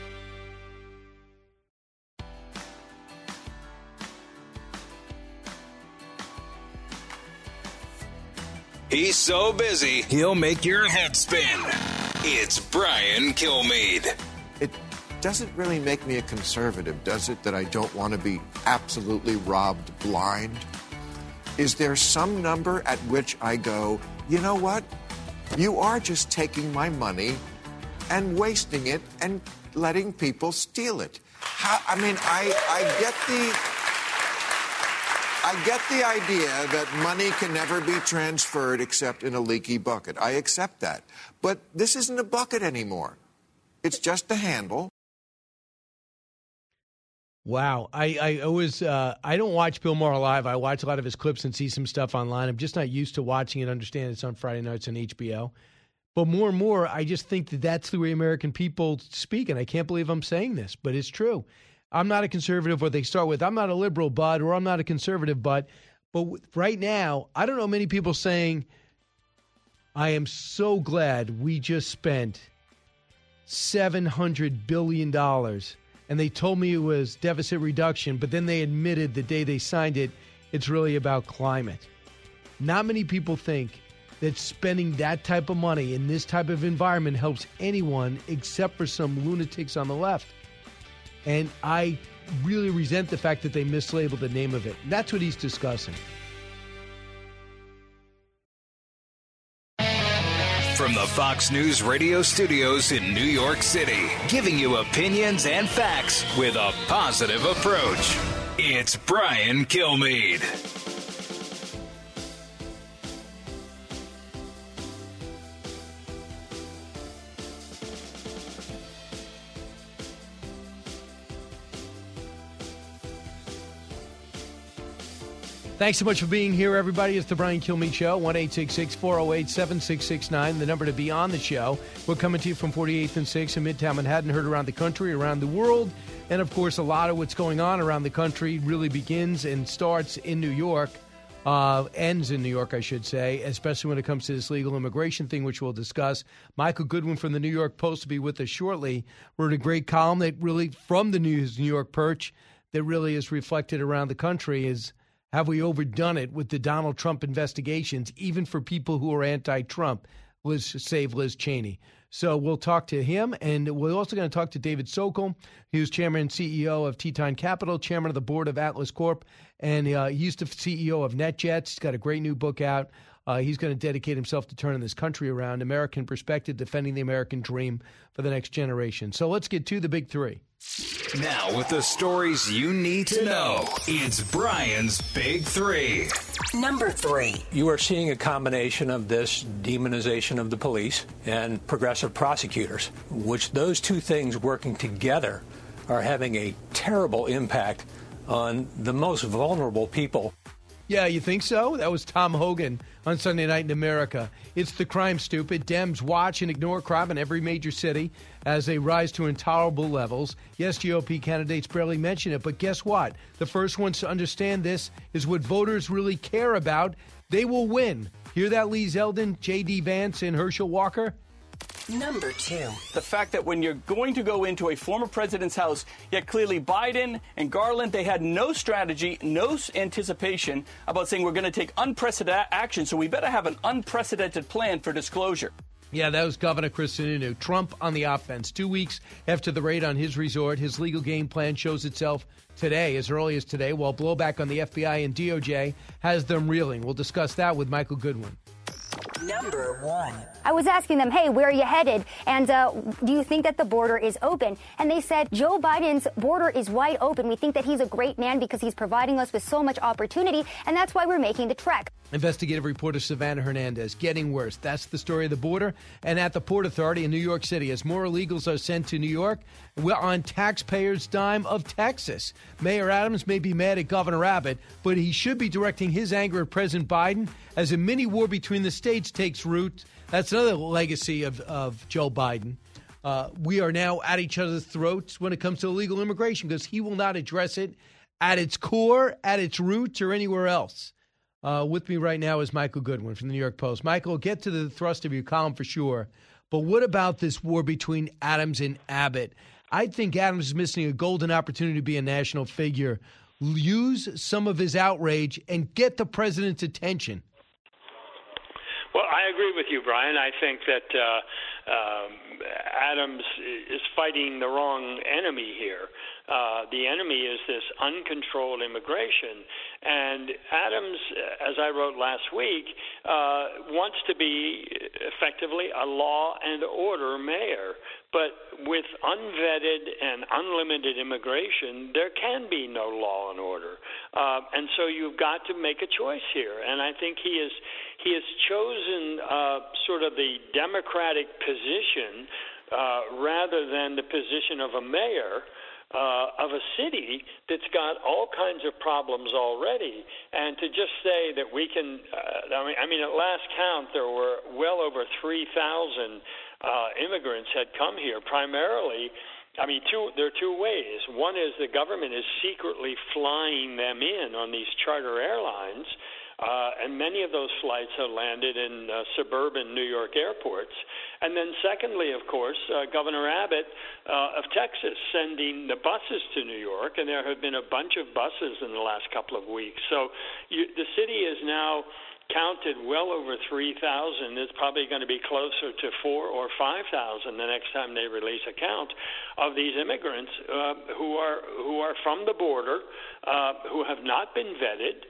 He's so busy, he'll make your head spin. It's Brian Kilmeade. It doesn't really make me a conservative, does it, that I don't want to be absolutely robbed blind? Is there some number at which I go, you know what? You are just taking my money and wasting it and letting people steal it. I get the idea that money can never be transferred except in a leaky bucket. I accept that. But this isn't a bucket anymore. It's just a handle. Wow. I always I don't watch Bill Maher live. I watch a lot of his clips and see some stuff online. I'm just not used to watching it. Understand it's on Friday nights on HBO. But more and more, I just think that that's the way American people speak. And I can't believe I'm saying this, but it's true. I'm not a conservative, what they start with. I'm not a liberal, bud, or I'm not a conservative, bud. But right now, I don't know many people saying, I am so glad we just spent $700 billion. And they told me it was deficit reduction, but then they admitted the day they signed it, it's really about climate. Not many people think that spending that type of money in this type of environment helps anyone except for some lunatics on the left. And I really resent the fact that they mislabeled the name of it. That's what he's discussing. From the Fox News radio studios in New York City, giving you opinions and facts with a positive approach. It's Brian Kilmeade. Thanks so much for being here, everybody. It's the Brian Kilmeade Show, 1-866-408-7669, the number to be on the show. We're coming to you from 48th and 6th in Midtown Manhattan, heard around the country, around the world. And, of course, a lot of what's going on around the country really begins and starts in New York, ends in New York, I should say, especially when it comes to this legal immigration thing, which we'll discuss. Michael Goodwin from the New York Post will be with us shortly. Wrote a great column that really, from the New York Perch, that really is reflected around the country is, have we overdone it with the Donald Trump investigations, even for people who are anti-Trump, save Liz Cheney? So we'll talk to him, and we're also going to talk to David Sokol. He was chairman and CEO of Teton Capital, chairman of the board of Atlas Corp, and he used to be CEO of NetJets. He's got a great new book out. He's going to dedicate himself to turning this country around, American Perspective, defending the American dream for the next generation. So let's get to the big three. Now, with the stories you need to know, it's Brian's Big Three. Number 3. You are seeing a combination of this demonization of the police and progressive prosecutors, which those two things working together are having a terrible impact on the most vulnerable people. Yeah, you think so? That was Tom Hogan on Sunday Night in America. It's the crime, stupid. Dems watch and ignore crime in every major city as they rise to intolerable levels. Yes, GOP candidates barely mention it, but guess what? The first ones to understand this is what voters really care about. They will win. Hear that, Lee Zeldin, J.D. Vance, and Herschel Walker? Number 2. The fact that when you're going to go into a former president's house, yet clearly Biden and Garland, they had no strategy, no anticipation about saying we're going to take unprecedented action, so we better have an unprecedented plan for disclosure. Yeah, that was Governor Chris Sununu. Trump on the offense. 2 weeks after the raid on his resort, his legal game plan shows itself today, as early as today, while blowback on the FBI and DOJ has them reeling. We'll discuss that with Michael Goodwin. Number 1. I was asking them, hey, where are you headed? And do you think that the border is open? And they said, Joe Biden's border is wide open. We think that he's a great man because he's providing us with so much opportunity, and that's why we're making the trek. Investigative reporter Savannah Hernandez. Getting worse. That's the story of the border. And at the Port Authority in New York City, as more illegals are sent to New York, we're on taxpayers' dime of Texas. Mayor Adams may be mad at Governor Abbott, but he should be directing his anger at President Biden as a mini war between the states takes root. That's another legacy of Joe Biden. We are now at each other's throats when it comes to illegal immigration because he will not address it at its core, at its roots, or anywhere else. With me right now is Michael Goodwin from the New York Post. Michael, get to the thrust of your column for sure. But what about this war between Adams and Abbott? I think Adams is missing a golden opportunity to be a national figure. Use some of his outrage and get the president's attention. Well, I agree with you, Brian. I think that Adams is fighting the wrong enemy here. The enemy is this uncontrolled immigration. And Adams, as I wrote last week, wants to be effectively a law and order mayor. But with unvetted and unlimited immigration, there can be no law and order. And so you've got to make a choice here. And I think he has chosen sort of the Democratic position rather than the position of a mayor of a city that's got all kinds of problems already. And to just say that we can, I mean, at last count, there were well over 3,000 immigrants had come here, primarily. I mean, there are two ways. One is the government is secretly flying them in on these charter airlines, and many of those flights have landed in suburban New York airports. And then secondly, of course, Governor Abbott of Texas sending the buses to New York, and there have been a bunch of buses in the last couple of weeks. So the city is now counted well over 3,000. It's probably going to be closer to 4,000 or 5,000 the next time they release a count of these immigrants who are from the border, who have not been vetted,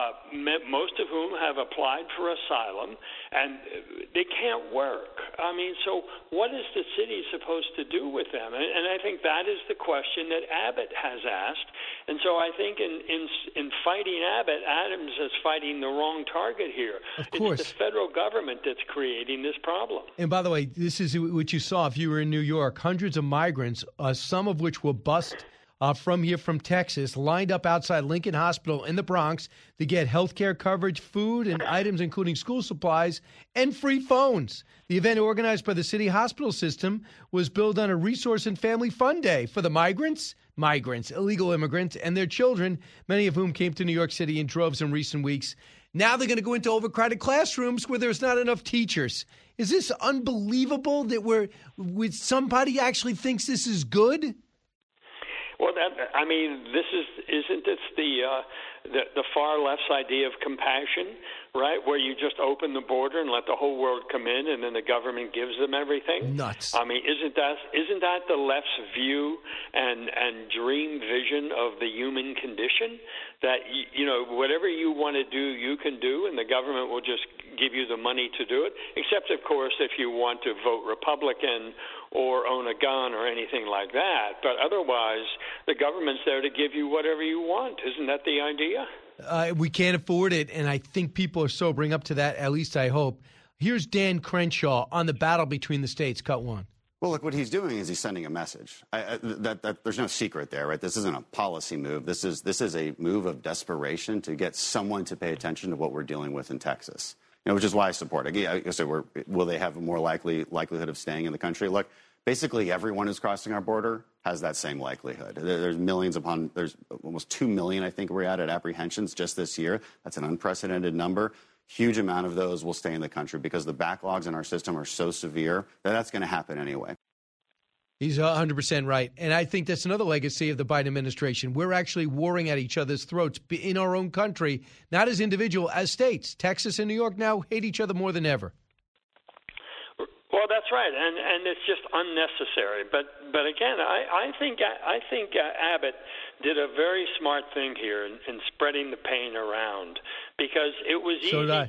most of whom have applied for asylum, and they can't work. I mean, so what is the city supposed to do with them? And I think that is the question that Abbott has asked. And so I think in fighting Abbott, Adams is fighting the wrong target here. Of course. It's the federal government that's creating this problem. And by the way, this is what you saw if you were in New York. Hundreds of migrants, some of which were bused from Texas, lined up outside Lincoln Hospital in the Bronx to get health care coverage, food, and items including school supplies and free phones. The event, organized by the city hospital system, was billed on a Resource and Family Fund Day for the migrants, illegal immigrants, and their children, many of whom came to New York City in droves in recent weeks. Now they're going to go into overcrowded classrooms where there's not enough teachers. Is this unbelievable that somebody actually thinks this is good? Well, isn't this the far left's idea of compassion, right? Where you just open the border and let the whole world come in, and then the government gives them everything. Nuts. I mean, isn't that the left's view and dream vision of the human condition? That whatever you want to do, you can do, and the government will just give you the money to do it. Except, of course, if you want to vote Republican or own a gun or anything like that. But otherwise, the government's there to give you whatever you want. Isn't that the idea? We can't afford it, and I think people are sobering up to that, at least I hope. Here's Dan Crenshaw on the battle between the states. Cut one. Well, look, what he's doing is he's sending a message. There's no secret there, right? This isn't a policy move. This is a move of desperation to get someone to pay attention to what we're dealing with in Texas. Which is why I support it. Again, so will they have a more likelihood of staying in the country? Look, basically everyone who's crossing our border has that same likelihood. There's there's almost 2 million, I think we're at apprehensions just this year. That's an unprecedented number. Huge amount of those will stay in the country because the backlogs in our system are so severe that that's going to happen anyway. He's 100% right. And I think that's another legacy of the Biden administration. We're actually warring at each other's throats in our own country, not as individual, as states. Texas and New York now hate each other more than ever. Well, that's right, and it's just unnecessary. But again, I think Abbott did a very smart thing here in spreading the pain around, because it was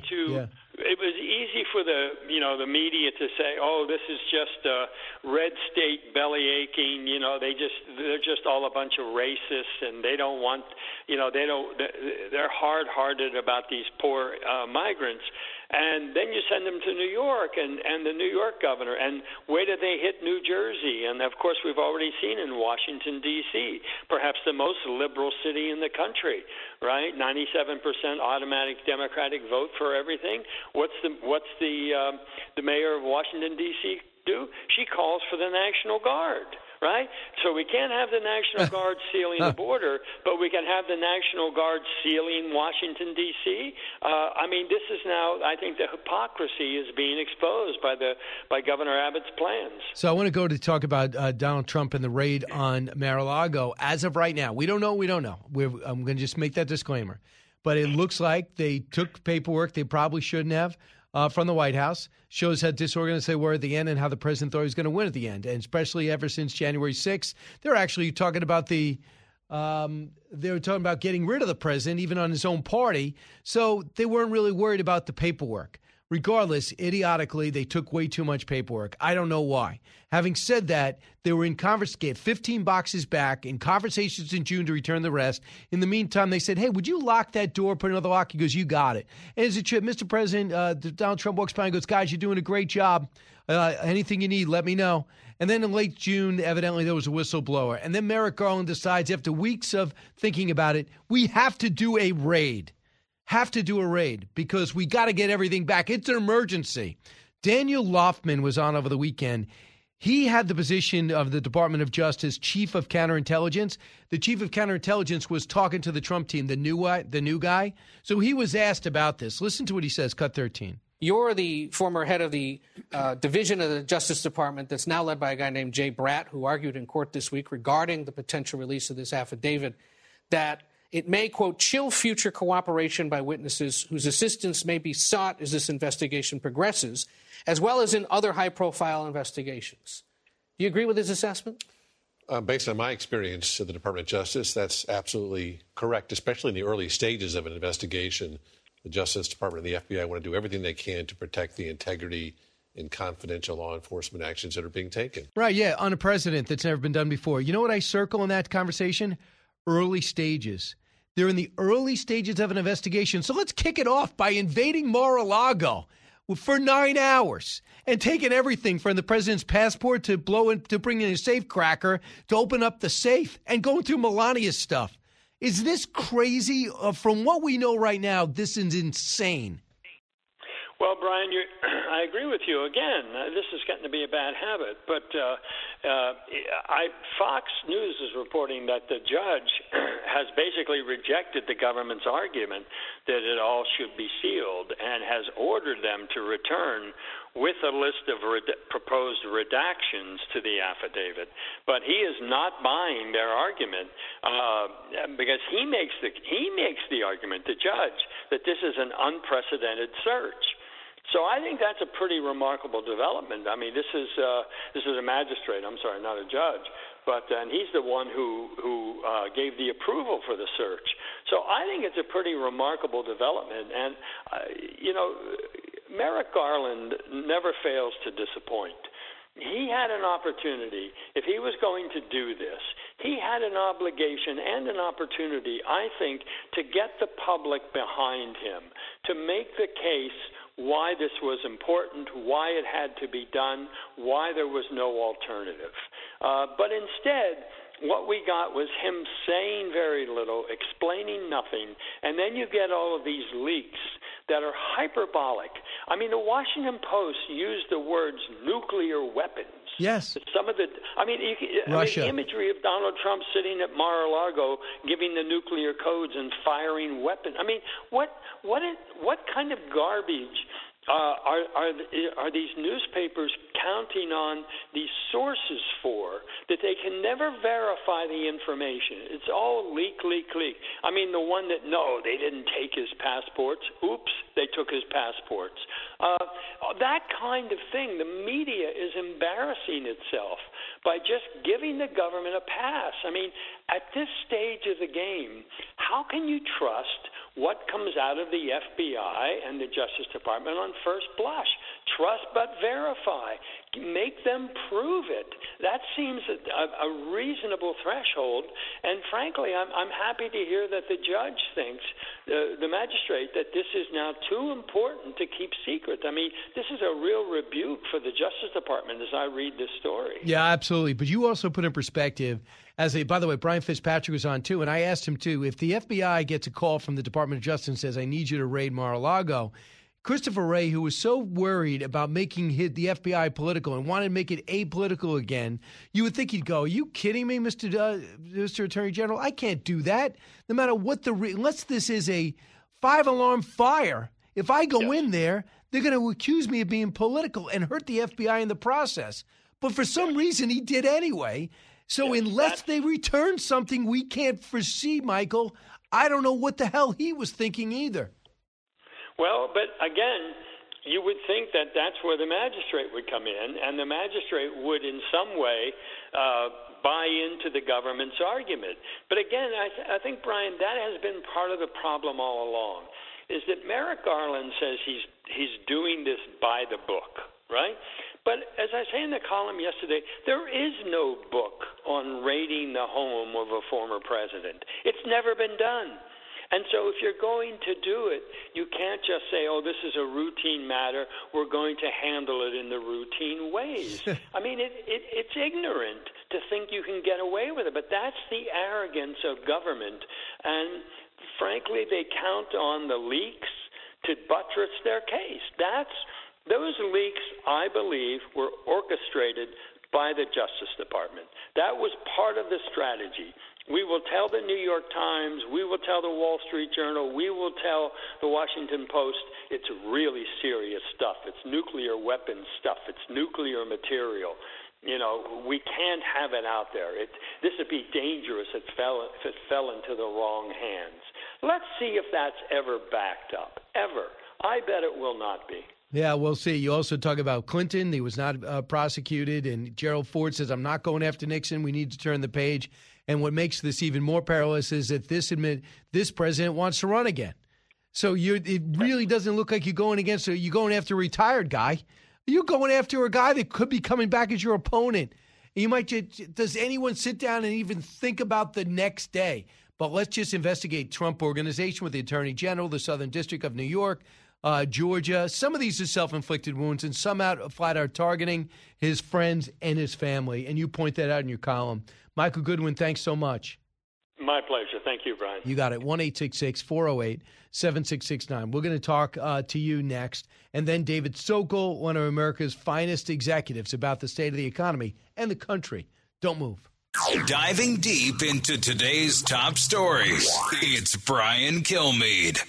It was easy for the media to say, "Oh, this is just red state belly aching." They're just all a bunch of racists, and they don't want, they're hard-hearted about these poor migrants. And then you send them to New York and the New York governor, and where do they hit New Jersey? And, of course, we've already seen in Washington, D.C., perhaps the most liberal city in the country, right? 97% automatic Democratic vote for everything. What's the mayor of Washington, D.C. do? She calls for the National Guard. Right? So we can't have the National Guard sealing the border, but we can have the National Guard sealing Washington, D.C. This is now, I think, the hypocrisy is being exposed by Governor Abbott's plans. So I want to go to talk about Donald Trump and the raid on Mar-a-Lago. As of right now, we don't know. I'm going to just make that disclaimer. But it looks like they took paperwork they probably shouldn't have. From the White House, shows how disorganized they were at the end and how the president thought he was going to win at the end. And especially ever since January 6th, they're actually talking about they were talking about getting rid of the president, even on his own party. So they weren't really worried about the paperwork. Regardless, idiotically, they took way too much paperwork. I don't know why. Having said that, they were in get 15 boxes back in conversations in June to return the rest. In the meantime, they said, hey, would you lock that door, put another lock? He goes, you got it. And as it should, Mr. President, Donald Trump walks by and goes, guys, you're doing a great job. Anything you need, let me know. And then in late June, evidently there was a whistleblower. And then Merrick Garland decides, after weeks of thinking about it, we have to do a raid. Because we got to get everything back. It's an emergency. Daniel Loftman was on over the weekend. He had the position of the Department of Justice Chief of Counterintelligence. The Chief of Counterintelligence was talking to the Trump team, the new guy. So he was asked about this. Listen to what he says, cut 13. You're the former head of the division of the Justice Department that's now led by a guy named Jay Bratt, who argued in court this week regarding the potential release of this affidavit that it may, quote, chill future cooperation by witnesses whose assistance may be sought as this investigation progresses, as well as in other high-profile investigations. Do you agree with his assessment? Based on my experience at the Department of Justice, that's absolutely correct, especially in the early stages of an investigation. The Justice Department and the FBI want to do everything they can to protect the integrity and confidential law enforcement actions that are being taken. Right, yeah, on a precedent that's never been done before. You know what I circle in that conversation? Early stages. They're in the early stages of an investigation. So let's kick it off by invading Mar-a-Lago for 9 hours and taking everything from the president's passport to bring in a safe cracker to open up the safe and going through Melania's stuff. Is this crazy? From what we know right now, this is insane. Well, Brian, I agree with you. Again, this is getting to be a bad habit. But Fox News is reporting that the judge has basically rejected the government's argument that it all should be sealed and has ordered them to return with a list of proposed redactions to the affidavit. But he is not buying their argument because he makes the argument, the judge, that this is an unprecedented search. So I think that's a pretty remarkable development. I mean, this is a magistrate. I'm sorry, not a judge, and he's the one who gave the approval for the search. So I think it's a pretty remarkable development. And Merrick Garland never fails to disappoint. He had an opportunity. If he was going to do this, he had an obligation and an opportunity, I think, to get the public behind him, to make the case why this was important, why it had to be done, why there was no alternative. But instead, what we got was him saying very little, explaining nothing, and then you get all of these leaks that are hyperbolic. I mean, the Washington Post used the words nuclear weapons. Yes. Some of the, the imagery of Donald Trump sitting at Mar-a-Lago giving the nuclear codes and firing weapons. I mean, what kind of garbage are these newspapers counting on these sources for that they can never verify the information? It's all leak. I mean, the one that, no, they didn't take his passports. Oops, they took his passports. That kind of thing. The media is embarrassing itself by just giving the government a pass. I mean, at this stage of the game, how can you trust what comes out of the FBI and the Justice Department on first blush? Trust but verify. Make them prove it. That seems a reasonable threshold. And frankly, I'm happy to hear that the judge thinks, the magistrate, that this is now too important to keep secret. I mean, this is a real rebuke for the Justice Department as I read this story. Yeah, absolutely. But you also put in perspective, by the way, Brian Fitzpatrick was on too, and I asked him too, if the FBI gets a call from the Department of Justice and says, I need you to raid Mar-a-Lago, Christopher Wray, who was so worried about making the FBI political and wanted to make it apolitical again, you would think he'd go, are you kidding me, Mr. Attorney General? I can't do that. No matter what unless this is a 5-alarm fire, if I go in there, they're going to accuse me of being political and hurt the FBI in the process. But for some reason, he did anyway. So unless they return something we can't foresee, Michael, I don't know what the hell he was thinking either. Well, but again, you would think that that's where the magistrate would come in, and the magistrate would in some way buy into the government's argument. But again, I think, Brian, that has been part of the problem all along, is that Merrick Garland says he's doing this by the book, right? But as I say in the column yesterday, there is no book on raiding the home of a former president. It's never been done. And so if you're going to do it, you can't just say, oh, this is a routine matter. We're going to handle it in the routine ways. I mean, it's ignorant to think you can get away with it. But that's the arrogance of government. And frankly, they count on the leaks to buttress their case. Those leaks, I believe, were orchestrated by the Justice Department. That was part of the strategy. We will tell the New York Times, we will tell the Wall Street Journal, we will tell the Washington Post it's really serious stuff. It's nuclear weapons stuff. It's nuclear material. You know, we can't have it out there. This would be dangerous if it fell into the wrong hands. Let's see if that's ever backed up, ever. I bet it will not be. Yeah, we'll see. You also talk about Clinton. He was not prosecuted, and Gerald Ford says, I'm not going after Nixon. We need to turn the page. And what makes this even more perilous is that this president wants to run again. So it really doesn't look like you're going after a retired guy. You're going after a guy that could be coming back as your opponent. You might does anyone sit down and even think about the next day? But let's just investigate Trump Organization with the Attorney General, the Southern District of New York, Georgia. Some of these are self-inflicted wounds, and some flat out targeting his friends and his family. And you point that out in your column. Michael Goodwin, thanks so much. My pleasure. Thank you, Brian. You got it. 1-866-408-7669. We're going to talk to you next. And then David Sokol, one of America's finest executives, about the state of the economy and the country. Don't move. Diving deep into today's top stories, it's Brian Kilmeade.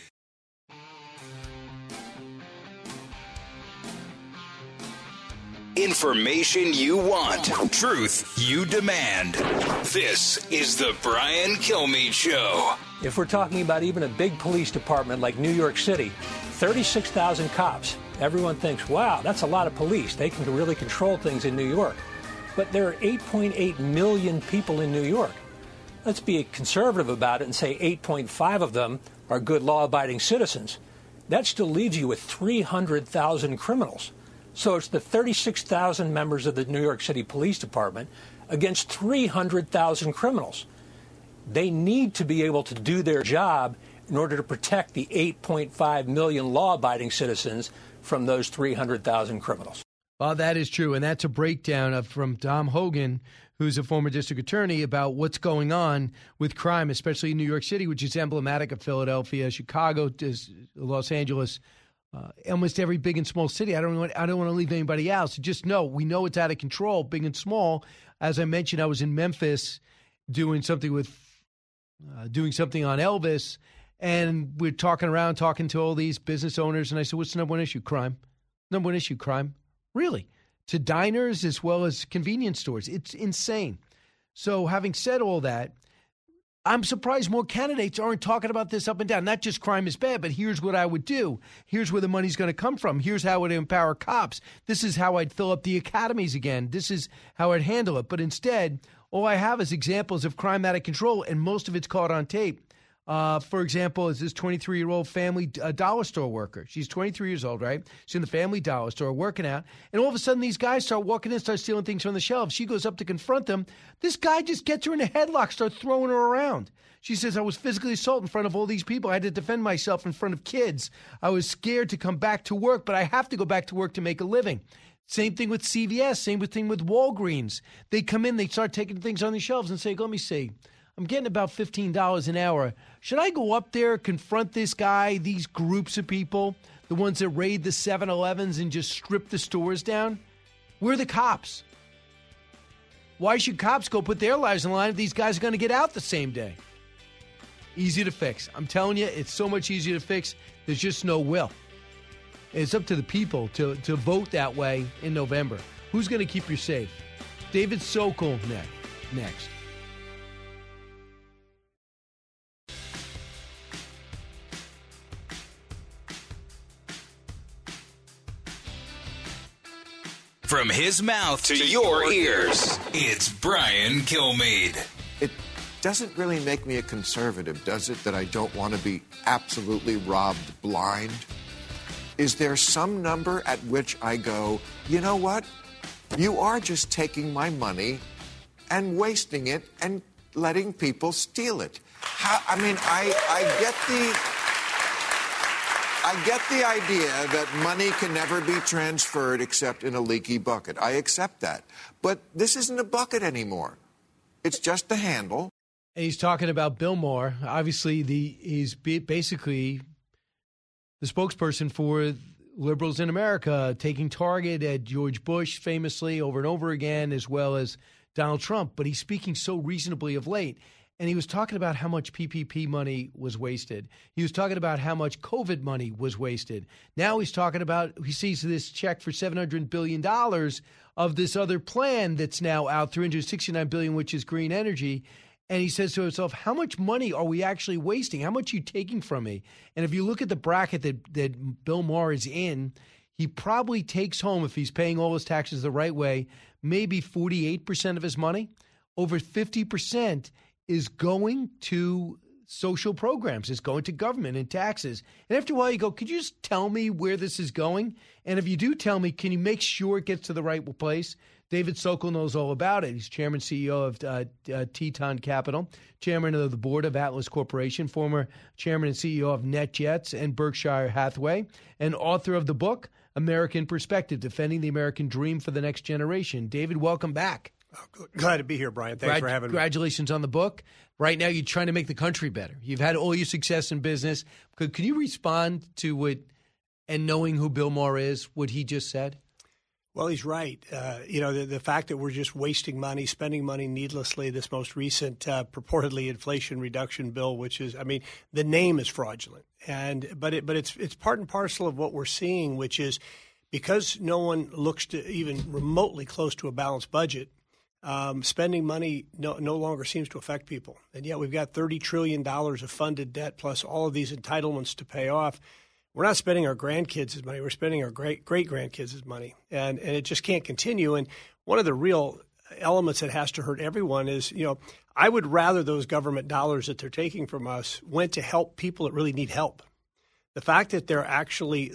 Information you want, truth you demand. This is the Brian Kilmeade Show. If we're talking about even a big police department like New York City, 36,000 cops, everyone thinks, wow, that's a lot of police. They can really control things in New York. But there are 8.8 million people in New York. Let's be conservative about it and say 8.5 of them are good law-abiding citizens. That still leaves you with 300,000 criminals. So it's the 36,000 members of the New York City Police Department against 300,000 criminals. They need to be able to do their job in order to protect the 8.5 million law-abiding citizens from those 300,000 criminals. Well, that is true, and that's a breakdown from Tom Hogan, who's a former district attorney, about what's going on with crime, especially in New York City, which is emblematic of Philadelphia, Chicago, Los Angeles, almost every big and small city. I don't want to leave anybody out. So just know, we know it's out of control, big and small. As I mentioned, I was in Memphis doing something on Elvis, and we're talking to all these business owners, and I said, what's the number one issue? Crime. Number one issue, crime. Really? To diners as well as convenience stores. It's insane. So having said all that, I'm surprised more candidates aren't talking about this up and down. Not just crime is bad, but here's what I would do. Here's where the money's going to come from. Here's how I would empower cops. This is how I'd fill up the academies again. This is how I'd handle it. But instead, all I have is examples of crime out of control, and most of it's caught on tape. For example, is this 23-year-old family dollar store worker. She's 23 years old, right? She's in the family dollar store working out. And all of a sudden, these guys start walking in, start stealing things from the shelves. She goes up to confront them. This guy just gets her in a headlock, starts throwing her around. She says, I was physically assaulted in front of all these people. I had to defend myself in front of kids. I was scared to come back to work, but I have to go back to work to make a living. Same thing with CVS. Same thing with Walgreens. They come in, they start taking things on the shelves and say, let me see. I'm getting about $15 an hour. Should I go up there, confront this guy, these groups of people, the ones that raid the 7-Elevens and just strip the stores down? We're the cops. Why should cops go put their lives on the line if these guys are going to get out the same day? Easy to fix. I'm telling you, it's so much easier to fix. There's just no will. It's up to the people to vote that way in November. Who's going to keep you safe? David Sokol next. From his mouth to your ears, it's Brian Kilmeade. It doesn't really make me a conservative, does it, that I don't want to be absolutely robbed blind? Is there some number at which I go, you know what? You are just taking my money and wasting it and letting people steal it. I get the idea that money can never be transferred except in a leaky bucket. I accept that. But this isn't a bucket anymore. It's just a handle. And he's talking about Bill Maher. Obviously, he's basically the spokesperson for liberals in America, taking target at George Bush famously over and over again, as well as Donald Trump. But he's speaking so reasonably of late. And he was talking about how much PPP money was wasted. He was talking about how much COVID money was wasted. Now he's talking about, he sees this check for $700 billion of this other plan that's now out, $369 billion, which is green energy. And he says to himself, how much money are we actually wasting? How much are you taking from me? And if you look at the bracket that Bill Maher is in, he probably takes home, if he's paying all his taxes the right way, maybe 48% of his money. Over 50% is going to social programs. It's going to government and taxes. And after a while, you go, could you just tell me where this is going? And if you do tell me, can you make sure it gets to the right place? David Sokol knows all about it. He's chairman, CEO of Teton Capital, chairman of the board of Atlas Corporation, former chairman and CEO of NetJets and Berkshire Hathaway, and author of the book, American Perspective, Defending the American Dream for the Next Generation. David, welcome back. Glad to be here, Brian. Thanks for having me. Congratulations on the book. Right now, you're trying to make the country better. You've had all your success in business. Can you respond to what, and knowing who Bill Maher is, what he just said? Well, he's right. The fact that we're just wasting money, spending money needlessly, this most recent purportedly Inflation Reduction Bill, which is, the name is fraudulent. But it's part and parcel of what we're seeing, which is because no one looks to even remotely close to a balanced budget, spending money no longer seems to affect people. And yet we've got $30 trillion of funded debt plus all of these entitlements to pay off. We're not spending our grandkids' money. We're spending our great-grandkids' money. And it just can't continue. And one of the real elements that has to hurt everyone is, I would rather those government dollars that they're taking from us went to help people that really need help. The fact that they're actually,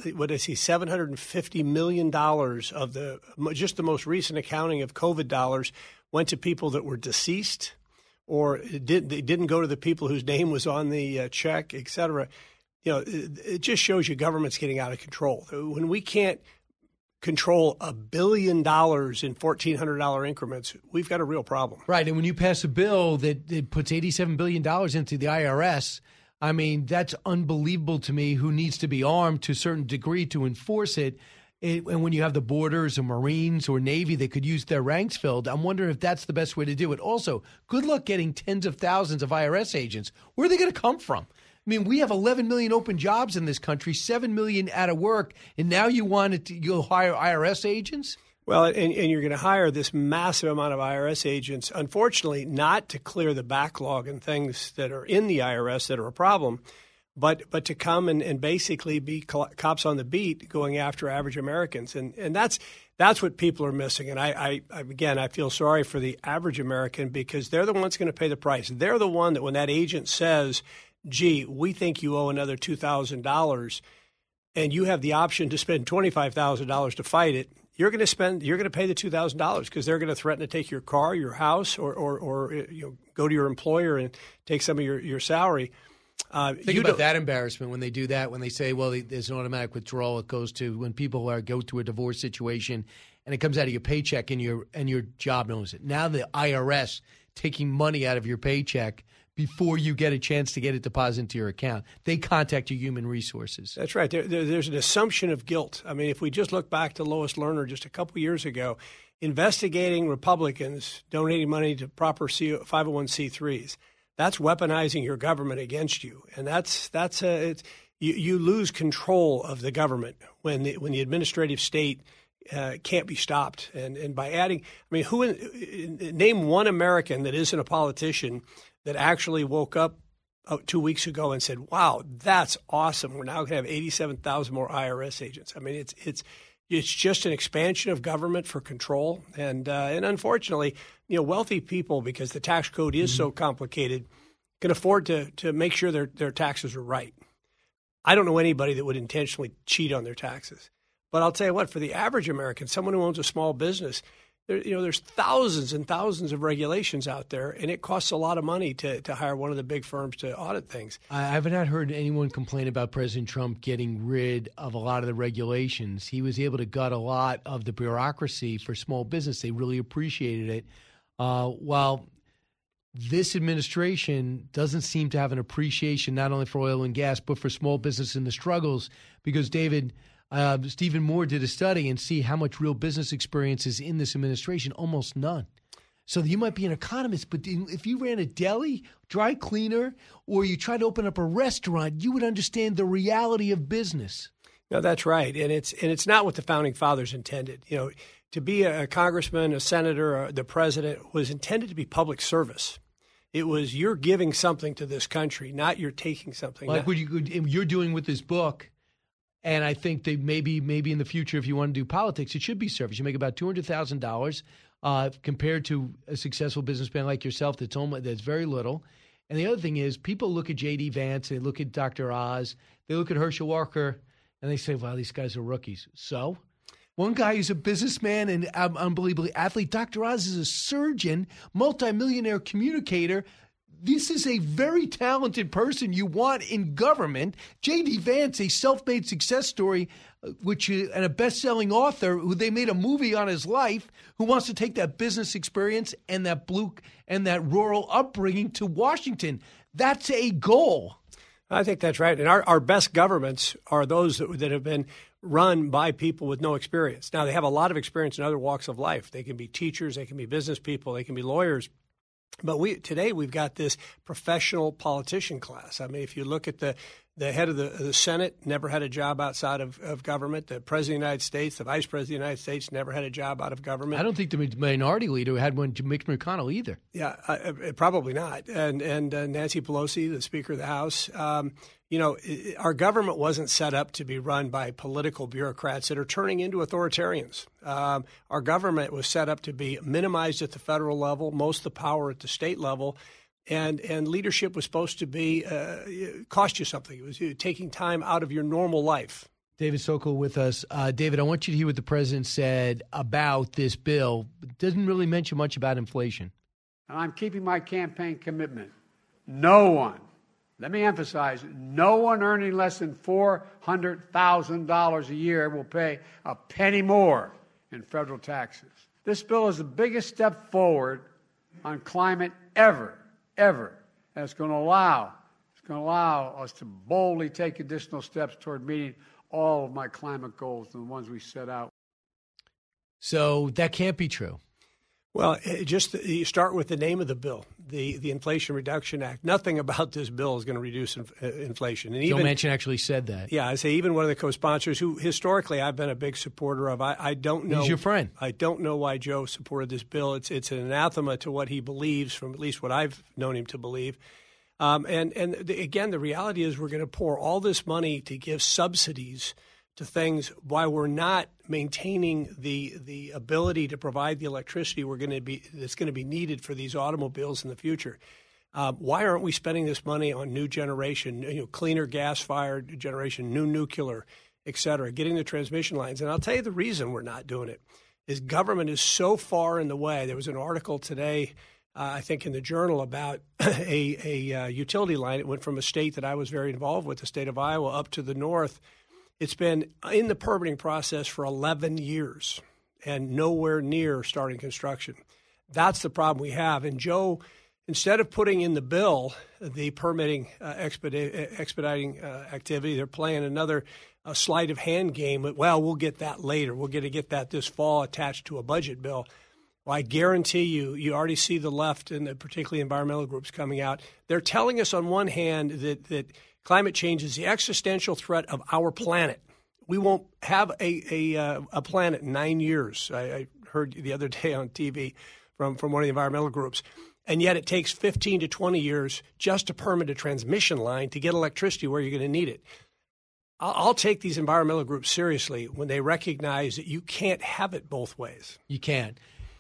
$750 million of just the most recent accounting of COVID dollars went to people that were deceased, or it didn't go to the people whose name was on the check, et cetera. It just shows you government's getting out of control. When we can't control $1 billion in $1,400 increments, we've got a real problem. Right, and when you pass a bill that puts $87 billion into the IRS, I mean, that's unbelievable to me, who needs to be armed to a certain degree to enforce it. And when you have the borders or Marines or Navy that could use their ranks filled, I'm wondering if that's the best way to do it. Also, good luck getting tens of thousands of IRS agents. Where are they going to come from? I mean, we have 11 million open jobs in this country, 7 million out of work, and now you'll hire IRS agents? Well, and you're going to hire this massive amount of IRS agents, unfortunately, not to clear the backlog and things that are in the IRS that are a problem, but to come and basically be cops on the beat going after average Americans. And that's what people are missing. And I feel sorry for the average American, because they're the ones going to pay the price. They're the one that when that agent says, gee, we think you owe another $2,000, and you have the option to spend $25,000 to fight it, you're going to pay the $2,000, because they're going to threaten to take your car, your house, or go to your employer and take some of your salary. Think about that embarrassment when they do that, when they say, well, there's an automatic withdrawal. It goes to when people go through a divorce situation and it comes out of your paycheck and your job knows it. Now the IRS taking money out of your paycheck before you get a chance to get it deposited into your account. They contact your human resources. That's right. There's an assumption of guilt. I mean, if we just look back to Lois Lerner just a couple years ago, investigating Republicans donating money to proper 501c3s, that's weaponizing your government against you. And you lose control of the government when the administrative state can't be stopped. And by adding, I mean, name one American that isn't a politician that actually woke up 2 weeks ago and said, wow, that's awesome. We're now going to have 87,000 more IRS agents. I mean, it's just an expansion of government for control. And unfortunately, wealthy people, because the tax code is so complicated, can afford to make sure their taxes are right. I don't know anybody that would intentionally cheat on their taxes. But I'll tell you what, for the average American, someone who owns a small business, there's thousands and thousands of regulations out there, and it costs a lot of money to hire one of the big firms to audit things. I have not heard anyone complain about President Trump getting rid of a lot of the regulations. He was able to gut a lot of the bureaucracy for small business. They really appreciated it. While this administration doesn't seem to have an appreciation not only for oil and gas, but for small business and the struggles, because, David, Stephen Moore did a study and see how much real business experience is in this administration. Almost none. So you might be an economist, but if you ran a deli, dry cleaner, or you tried to open up a restaurant, you would understand the reality of business. No, that's right. And it's not what the founding fathers intended. To be a congressman, a senator, or the president was intended to be public service. It was you're giving something to this country, not you're taking something. Like what you're doing with this book. And I think that maybe in the future, if you want to do politics, it should be service. You make about $200,000 compared to a successful businessman like yourself that's very little. And the other thing is, people look at J.D. Vance, they look at Dr. Oz, they look at Herschel Walker, and they say, wow, these guys are rookies. So one guy is a businessman and unbelievably athlete. Dr. Oz is a surgeon, multimillionaire communicator. This is a very talented person you want in government. J.D. Vance, a self-made success story, and a best-selling author who they made a movie on his life, who wants to take that business experience and that rural upbringing to Washington. That's a goal. I think that's right. And our best governments are those that have been run by people with no experience. Now, they have a lot of experience in other walks of life. They can be teachers, they can be business people, they can be lawyers. But today we've got this professional politician class. I mean, if you look at the head of the Senate, never had a job outside of government. The President of the United States, the Vice President of the United States, never had a job out of government. I don't think the minority leader had one, Mitch McConnell, either. Yeah, probably not. And Nancy Pelosi, the Speaker of the House. Our government wasn't set up to be run by political bureaucrats that are turning into authoritarians. Our government was set up to be minimized at the federal level, most of the power at the state level, and leadership was supposed to be cost you something. It was taking time out of your normal life. David Sokol with us. David, I want you to hear what the president said about this bill. It doesn't really mention much about inflation. and I'm keeping my campaign commitment. No one, let me emphasize, no one earning less than $400,000 a year will pay a penny more in federal taxes. This bill is the biggest step forward on climate ever. And it's going to allow us to boldly take additional steps toward meeting all of my climate goals, the ones we set out. So that can't be true. Well, you start with the name of the bill, the Inflation Reduction Act. Nothing about this bill is going to reduce inflation. And Joe Manchin actually said that. Yeah, I say even one of the co-sponsors, who historically I've been a big supporter of. I don't know. He's your friend. I don't know why Joe supported this bill. It's an anathema to what he believes, from at least what I've known him to believe. Again, the reality is we're going to pour all this money to give subsidies to things while we're not maintaining the ability to provide the electricity that's going to be needed for these automobiles in the future. Why aren't we spending this money on new generation, cleaner gas-fired generation, new nuclear, et cetera, getting the transmission lines? And I'll tell you the reason we're not doing it is government is so far in the way. There was an article today, I think in the Journal, about a utility line. It went from a state that I was very involved with, the state of Iowa, up to the north. It's been in the permitting process for 11 years and nowhere near starting construction. That's the problem we have. And Joe, instead of putting in the bill the permitting expediting activity, they're playing another sleight of hand game. Well, we'll get that later. We're going to get that this fall attached to a budget bill. Well, I guarantee you already see the left and particularly environmental groups coming out. They're telling us on one hand that climate change is the existential threat of our planet. We won't have a planet in 9 years. I heard the other day on TV from one of the environmental groups. And yet it takes 15 to 20 years just to permit a transmission line to get electricity where you're going to need it. I'll take these environmental groups seriously when they recognize that you can't have it both ways. You can't.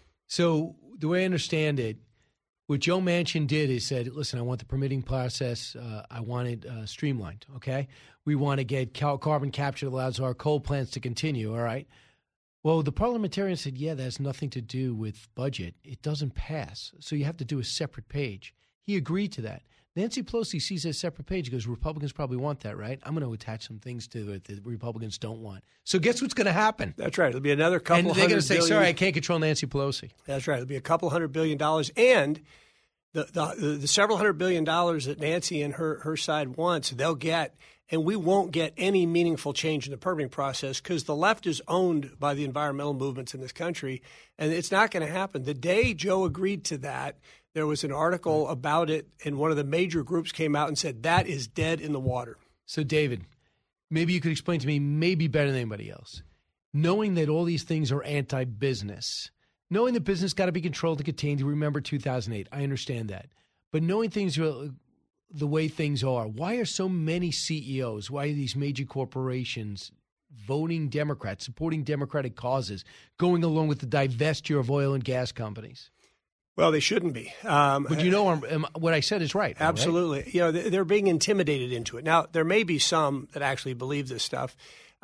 So the way I understand it, what Joe Manchin did is said, listen, I want the permitting process, I want it streamlined, okay? We want to get carbon capture that allows our coal plants to continue, all right? Well, the parliamentarian said, yeah, that has nothing to do with budget. It doesn't pass, so you have to do a separate page. He agreed to that. Nancy Pelosi sees a separate page, goes, Republicans probably want that, right? I'm going to attach some things to it that Republicans don't want. So guess what's going to happen? That's right. It'll be another couple and hundred they're going to say, billion. sorry, I can't control Nancy Pelosi. That's right. It'll be a couple $100 billion. And the several $100 billion that Nancy and her side wants, they'll get. And we won't get any meaningful change in the permitting process because the left is owned by the environmental movements in this country, and it's not going to happen. The day Joe agreed to that, there was an article about it, and one of the major groups came out and said that is dead in the water. So, David, maybe you could explain to me, maybe better than anybody else, knowing that all these things are anti-business, knowing that business got to be controlled and contained. You remember 2008. I understand that. But knowing things are the way things are, why are so many CEOs, why are these major corporations voting Democrats, supporting Democratic causes, going along with the divestiture of oil and gas companies? Well, they shouldn't be. But you know what I said is right. Absolutely. Right? You know, they're being intimidated into it. Now, there may be some that actually believe this stuff.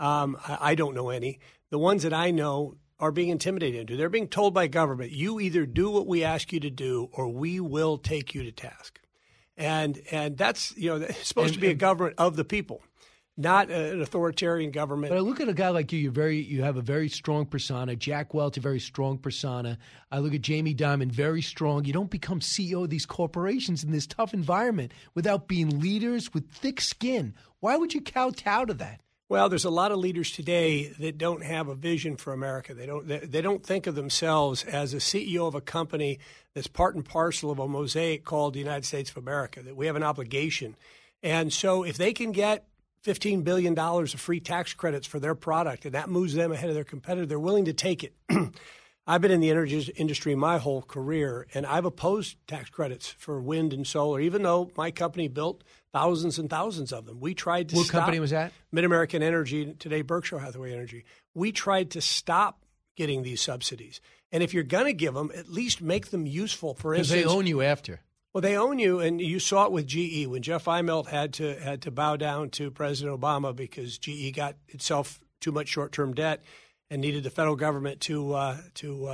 I don't know any. The ones that I know are being intimidated into. They're being told by government, you either do what we ask you to do or we will take you to task. And that's, it's supposed to be a government of the people, not an authoritarian government. But I look at a guy like you. You have a very strong persona. Jack Welch, a very strong persona. I look at Jamie Dimon, very strong. You don't become CEO of these corporations in this tough environment without being leaders with thick skin. Why would you kowtow to that? Well, there's a lot of leaders today that don't have a vision for America. They don't think of themselves as a CEO of a company that's part and parcel of a mosaic called the United States of America, that we have an obligation. And so if they can get $15 billion of free tax credits for their product and that moves them ahead of their competitor, they're willing to take it. I've been in the energy industry my whole career, and I've opposed tax credits for wind and solar, even though my company built thousands and thousands of them. We tried to stop. What company was that? Mid-American Energy, today Berkshire Hathaway Energy. We tried to stop getting these subsidies. And if you're going to give them, at least make them useful. For instance, because they own you after. Well, they own you, and you saw it with GE when Jeff Immelt had to bow down to President Obama because GE got itself too much short-term debt and needed the federal government to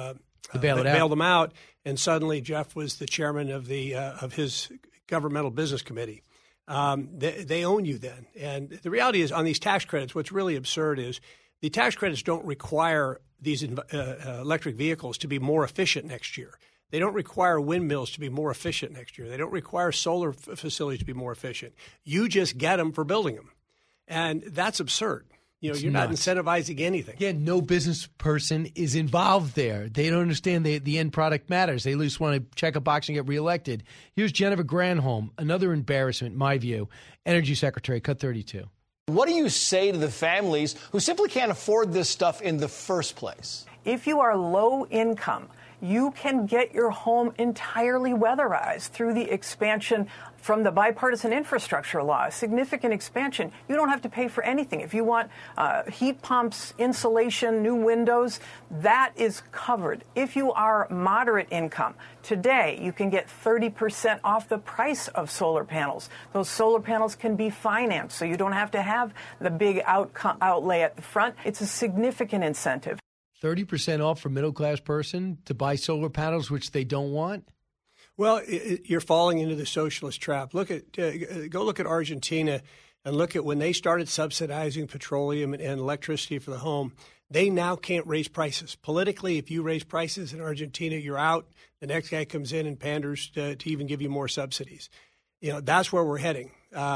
bailed them out, and suddenly Jeff was the chairman of his governmental business committee. They own you then. And the reality is, on these tax credits, what's really absurd is the tax credits don't require these electric vehicles to be more efficient next year. They don't require windmills to be more efficient next year. They don't require solar facilities to be more efficient. You just get them for building them. And that's absurd. You're not incentivizing anything. Yeah, no business person is involved there. They don't understand the end product matters. They just want to check a box and get reelected. Here's Jennifer Granholm, another embarrassment, in my view, Energy Secretary, cut 32. What do you say to the families who simply can't afford this stuff in the first place? If you are low income, you can get your home entirely weatherized through the expansion from the bipartisan infrastructure law, significant expansion. You don't have to pay for anything. If you want heat pumps, insulation, new windows, that is covered. If you are moderate income, today you can get 30% off the price of solar panels. Those solar panels can be financed, so you don't have to have the big outlay at the front. It's a significant incentive. 30% off for middle-class person to buy solar panels, which they don't want? Well, you're falling into the socialist trap. Go look at Argentina and look at when they started subsidizing petroleum and electricity for the home. They now can't raise prices. Politically, if you raise prices in Argentina, you're out. The next guy comes in and panders to even give you more subsidies. That's where we're heading.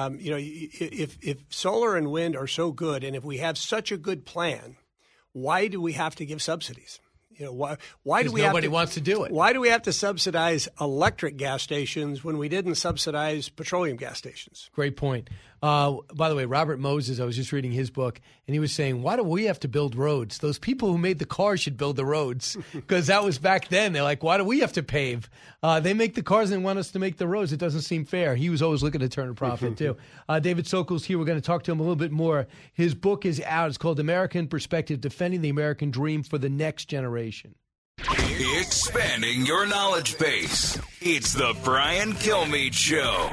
If solar and wind are so good, and if we have such a good plan, why do we have to give subsidies? Why do we nobody wants to do it? Why do we have to subsidize electric gas stations when we didn't subsidize petroleum gas stations? Great point. By the way, Robert Moses, I was just reading his book, and he was saying, why do we have to build roads? Those people who made the cars should build the roads, because that was back then. They're like, why do we have to pave? They make the cars and want us to make the roads. It doesn't seem fair. He was always looking to turn a profit, too. David Sokol's here. We're going to talk to him a little bit more. His book is out. It's called American Perspective, Defending the American Dream for the Next Generation. Expanding your knowledge base. It's the Brian Kilmeade Show.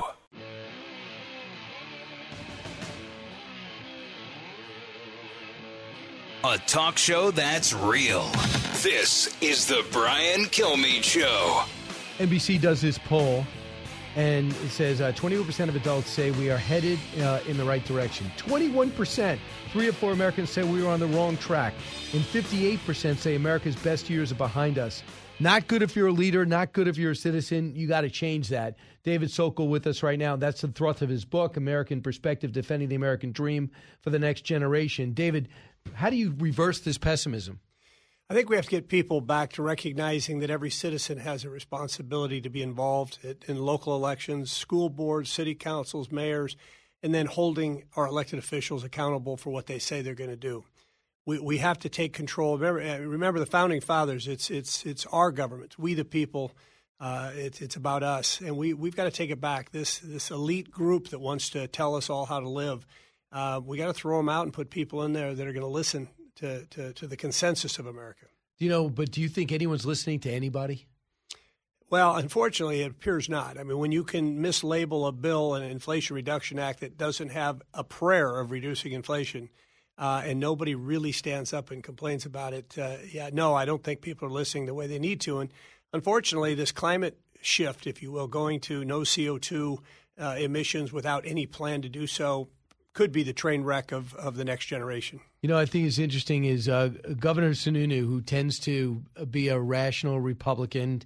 A talk show that's real. This is the Brian Kilmeade Show. NBC does this poll, and it says 21% of adults say we are headed in the right direction. 21%, 3 of 4 Americans say we are on the wrong track. And 58% say America's best years are behind us. Not good if you're a leader, not good if you're a citizen. You got to change that. David Sokol with us right now. That's the thrust of his book, American Perspective, Defending the American Dream for the Next Generation. David, how do you reverse this pessimism? I think we have to get people back to recognizing that every citizen has a responsibility to be involved in local elections, school boards, city councils, mayors, and then holding our elected officials accountable for what they say they're going to do. We have to take control. Remember the founding fathers. It's our government. We the people. It's about us, and we've got to take it back. This elite group that wants to tell us all how to live. We got to throw them out and put people in there that are going to listen to the consensus of America. But do you think anyone's listening to anybody? Well, unfortunately, it appears not. I mean, when you can mislabel a bill, an Inflation Reduction Act that doesn't have a prayer of reducing inflation, and nobody really stands up and complains about it, I don't think people are listening the way they need to. And unfortunately, this climate shift, if you will, going to no CO2 emissions without any plan to do so, could be the train wreck of the next generation. I think it's interesting is Governor Sununu, who tends to be a rational Republican,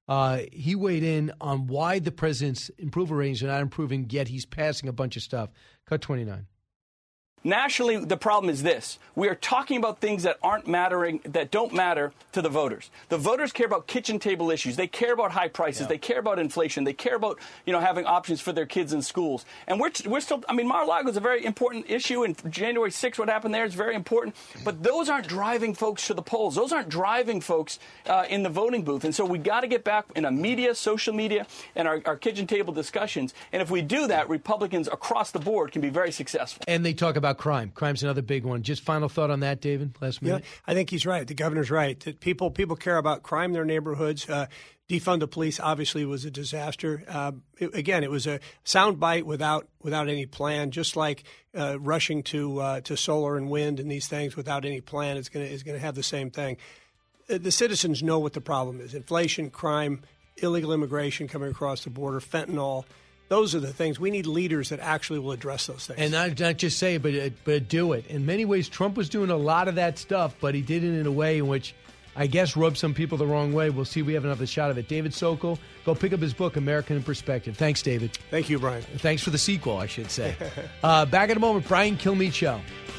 he weighed in on why the president's approval ratings are not improving, yet he's passing a bunch of stuff. Cut 29. Nationally, the problem is this. We are talking about things that don't matter to the voters. The voters care about kitchen table issues. They care about high prices. Yeah. They care about inflation. They care about, having options for their kids in schools. And we're still, Mar-a-Lago is a very important issue. And January 6th, what happened there is very important. But those aren't driving folks to the polls. Those aren't driving folks in the voting booth. And so we got to get back in social media, and our kitchen table discussions. And if we do that, Republicans across the board can be very successful. And they talk about crime. Crime's another big one. Just final thought on that, David, last minute? Yeah, I think he's right. The governor's right. That people care about crime in their neighborhoods. Defund the police obviously was a disaster. It was a soundbite without any plan, just like rushing to solar and wind and these things without any plan is going to have the same thing. the citizens know what the problem is: inflation, crime, illegal immigration coming across the border, fentanyl. Those are the things. We need leaders that actually will address those things. And not just say it, but do it. In many ways, Trump was doing a lot of that stuff, but he did it in a way in which I guess rubbed some people the wrong way. We'll see if we have another shot of it. David Sokol, go pick up his book, American in Perspective. Thanks, David. Thank you, Brian. Thanks for the sequel, I should say. Back in a moment, Brian Kilmeade Show.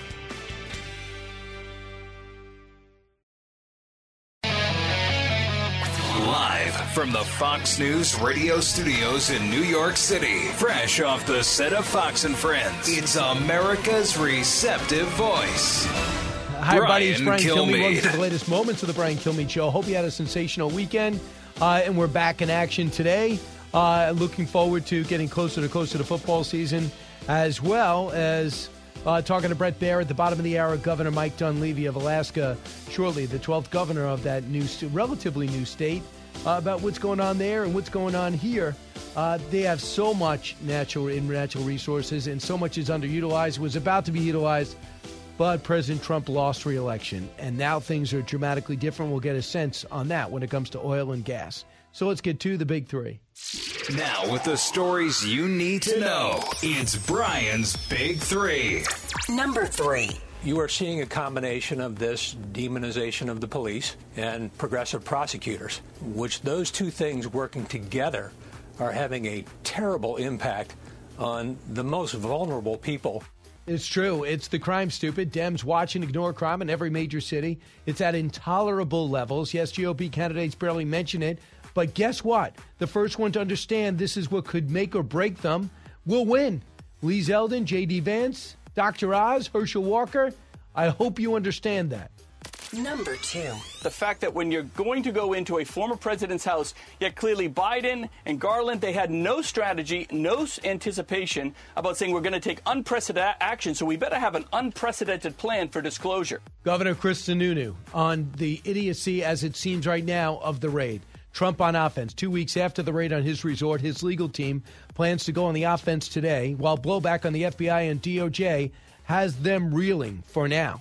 Live from the Fox News radio studios in New York City, fresh off the set of Fox and Friends, it's America's receptive voice. Hi, everybody. It's Brian Kilmeade. Welcome to the Kilmeade. latest moments of the Brian Kilmeade Show. Hope you had a sensational weekend, and we're back in action today. Looking forward to getting closer to football season, as well as talking to Bret Baier at the bottom of the hour, Governor Mike Dunleavy of Alaska, shortly, the 12th governor of that relatively new state, about what's going on there and what's going on here. They have so much natural resources, and so much is underutilized. It was about to be utilized, but President Trump lost re-election, and now things are dramatically different. We'll get a sense on that when it comes to oil and gas. So let's get to the big three. Now, with the stories you need to know, it's Brian's Big Three. Number 3. You are seeing a combination of this demonization of the police and progressive prosecutors, which those two things working together are having a terrible impact on the most vulnerable people. It's true. It's the crime stupid. Dems watch and ignore crime in every major city. It's at intolerable levels. Yes, GOP candidates barely mention it. But guess what? The first one to understand this is what could make or break them will win. Lee Zeldin, J.D. Vance, Dr. Oz, Herschel Walker. I hope you understand that. Number 2. The fact that when you're going to go into a former president's house, yet clearly Biden and Garland, they had no strategy, no anticipation about saying we're going to take unprecedented action, so we better have an unprecedented plan for disclosure. Governor Chris Sununu on the idiocy, as it seems right now, of the raid. Trump on offense. 2 weeks after the raid on his resort, his legal team plans to go on the offense today, while blowback on the FBI and DOJ has them reeling for now.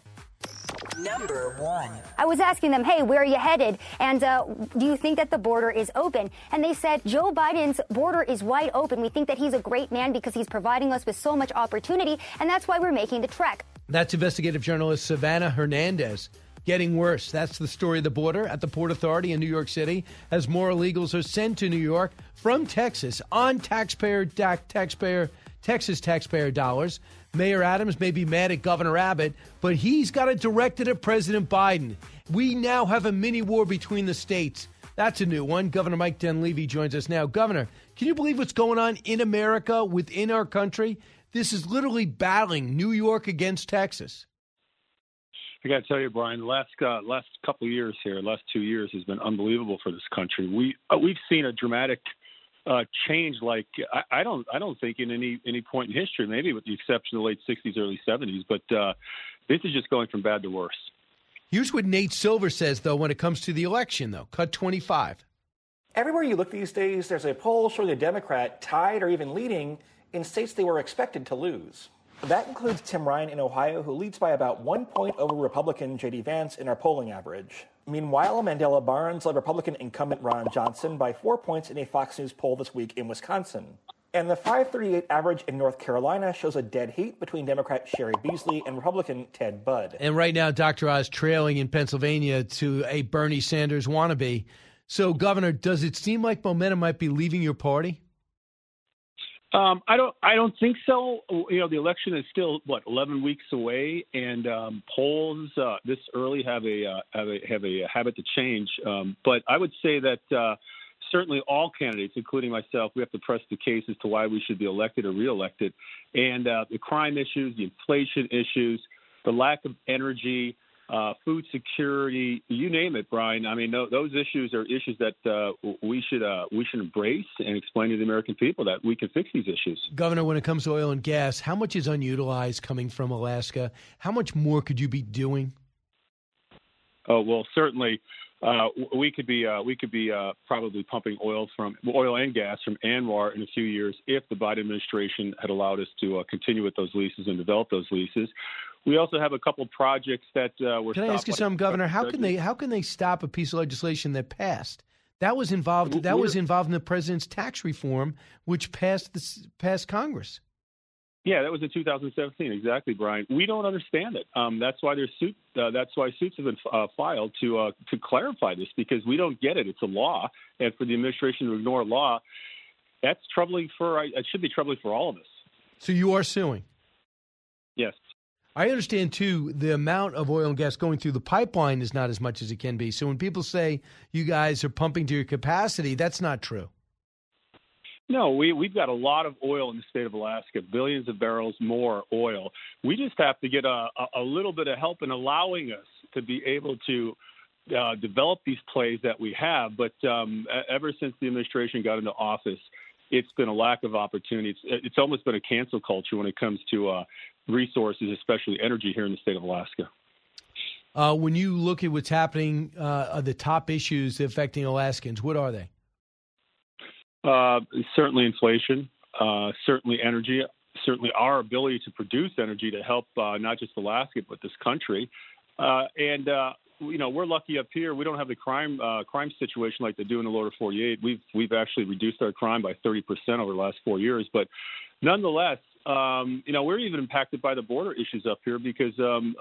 Number 1. I was asking them, hey, where are you headed? And do you think that the border is open? And they said, Joe Biden's border is wide open. We think that he's a great man because he's providing us with so much opportunity, and that's why we're making the trek. That's investigative journalist Savannah Hernandez. Getting worse. That's the story of the border at the Port Authority in New York City, as more illegals are sent to New York from Texas on Texas taxpayer dollars. Mayor Adams may be mad at Governor Abbott, but he's got it directed at President Biden. We now have a mini war between the states. That's a new one. Governor Mike Dunleavy joins us now. Governor, can you believe what's going on in America, within our country? This is literally battling New York against Texas. I got to tell you, Brian, the last couple of years here, last 2 years has been unbelievable for this country. We've seen a dramatic change like I don't think in any point in history, maybe with the exception of the late 60s, early 70s. But this is just going from bad to worse. Here's what Nate Silver says, though, when it comes to the election, though. Cut 25. Everywhere you look these days, there's a poll showing a Democrat tied or even leading in states they were expected to lose. That includes Tim Ryan in Ohio, who leads by about 1 point over Republican J.D. Vance in our polling average. Meanwhile, Mandela Barnes led Republican incumbent Ron Johnson by 4 points in a Fox News poll this week in Wisconsin. And the 538 average in North Carolina shows a dead heat between Democrat Sherry Beasley and Republican Ted Budd. And right now, Dr. Oz trailing in Pennsylvania to a Bernie Sanders wannabe. So, Governor, does it seem like momentum might be leaving your party? I don't think so. You know, the election is still 11 weeks away, and polls this early have a habit to change. But I would say that certainly all candidates, including myself, we have to press the case as to why we should be elected or reelected. And the crime issues, the inflation issues, the lack of energy, food security, you name it, Brian. I mean, those issues are issues that we should embrace and explain to the American people that we can fix these issues. Governor, when it comes to oil and gas, how much is unutilized coming from Alaska? How much more could you be doing? Oh, well, certainly we could be probably pumping oil and gas from ANWR in a few years if the Biden administration had allowed us to continue with those leases and develop those leases. We also have a couple projects that were. Can I ask you something, Governor? How can they stop a piece of legislation that passed? That was involved in the president's tax reform, which passed Congress. Yeah, that was in 2017. Exactly, Brian. We don't understand it. That's why there's suits have been filed to clarify this, because we don't get it. It's a law, and for the administration to ignore a law, that's troubling. It should be troubling for all of us. So you are suing? Yes. I understand, too, the amount of oil and gas going through the pipeline is not as much as it can be. So when people say you guys are pumping to your capacity, that's not true. No, we've got a lot of oil in the state of Alaska, billions of barrels more oil. We just have to get a little bit of help in allowing us to be able to develop these plays that we have. But ever since the administration got into office, it's been a lack of opportunity. It's almost been a cancel culture when it comes to resources, especially energy here in the state of Alaska. When you look at what's happening, the top issues affecting Alaskans, what are they? Certainly inflation, certainly energy, certainly our ability to produce energy to help not just Alaska but this country. And we're lucky up here. We don't have the crime situation like they do in the lower 48. We've actually reduced our crime by 30% over the last 4 years. But nonetheless, we're even impacted by the border issues up here because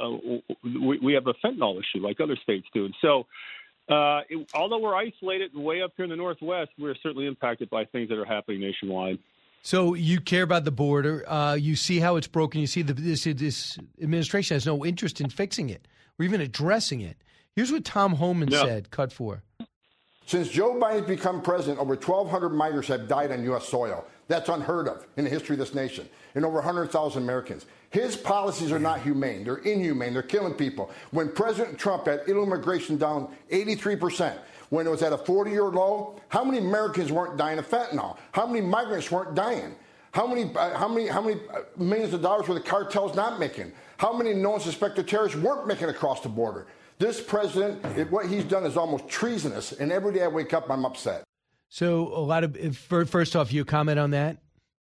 we have a fentanyl issue like other states do. And so although we're isolated and way up here in the Northwest, we're certainly impacted by things that are happening nationwide. So you care about the border. You see how it's broken. You see this administration has no interest in fixing it or even addressing it. Here's what Tom Homan said, cut 4. Since Joe Biden's become president, over 1,200 migrants have died on U.S. soil. That's unheard of in the history of this nation, and over 100,000 Americans. His policies are not humane. They're inhumane. They're killing people. When President Trump had illegal immigration down 83%, when it was at a 40-year low, how many Americans weren't dying of fentanyl? How many migrants weren't dying? How many millions of dollars were the cartels not making? How many known suspected terrorists weren't making across the border? This president, what he's done is almost treasonous, and every day I wake up, I'm upset. So first off, you comment on that?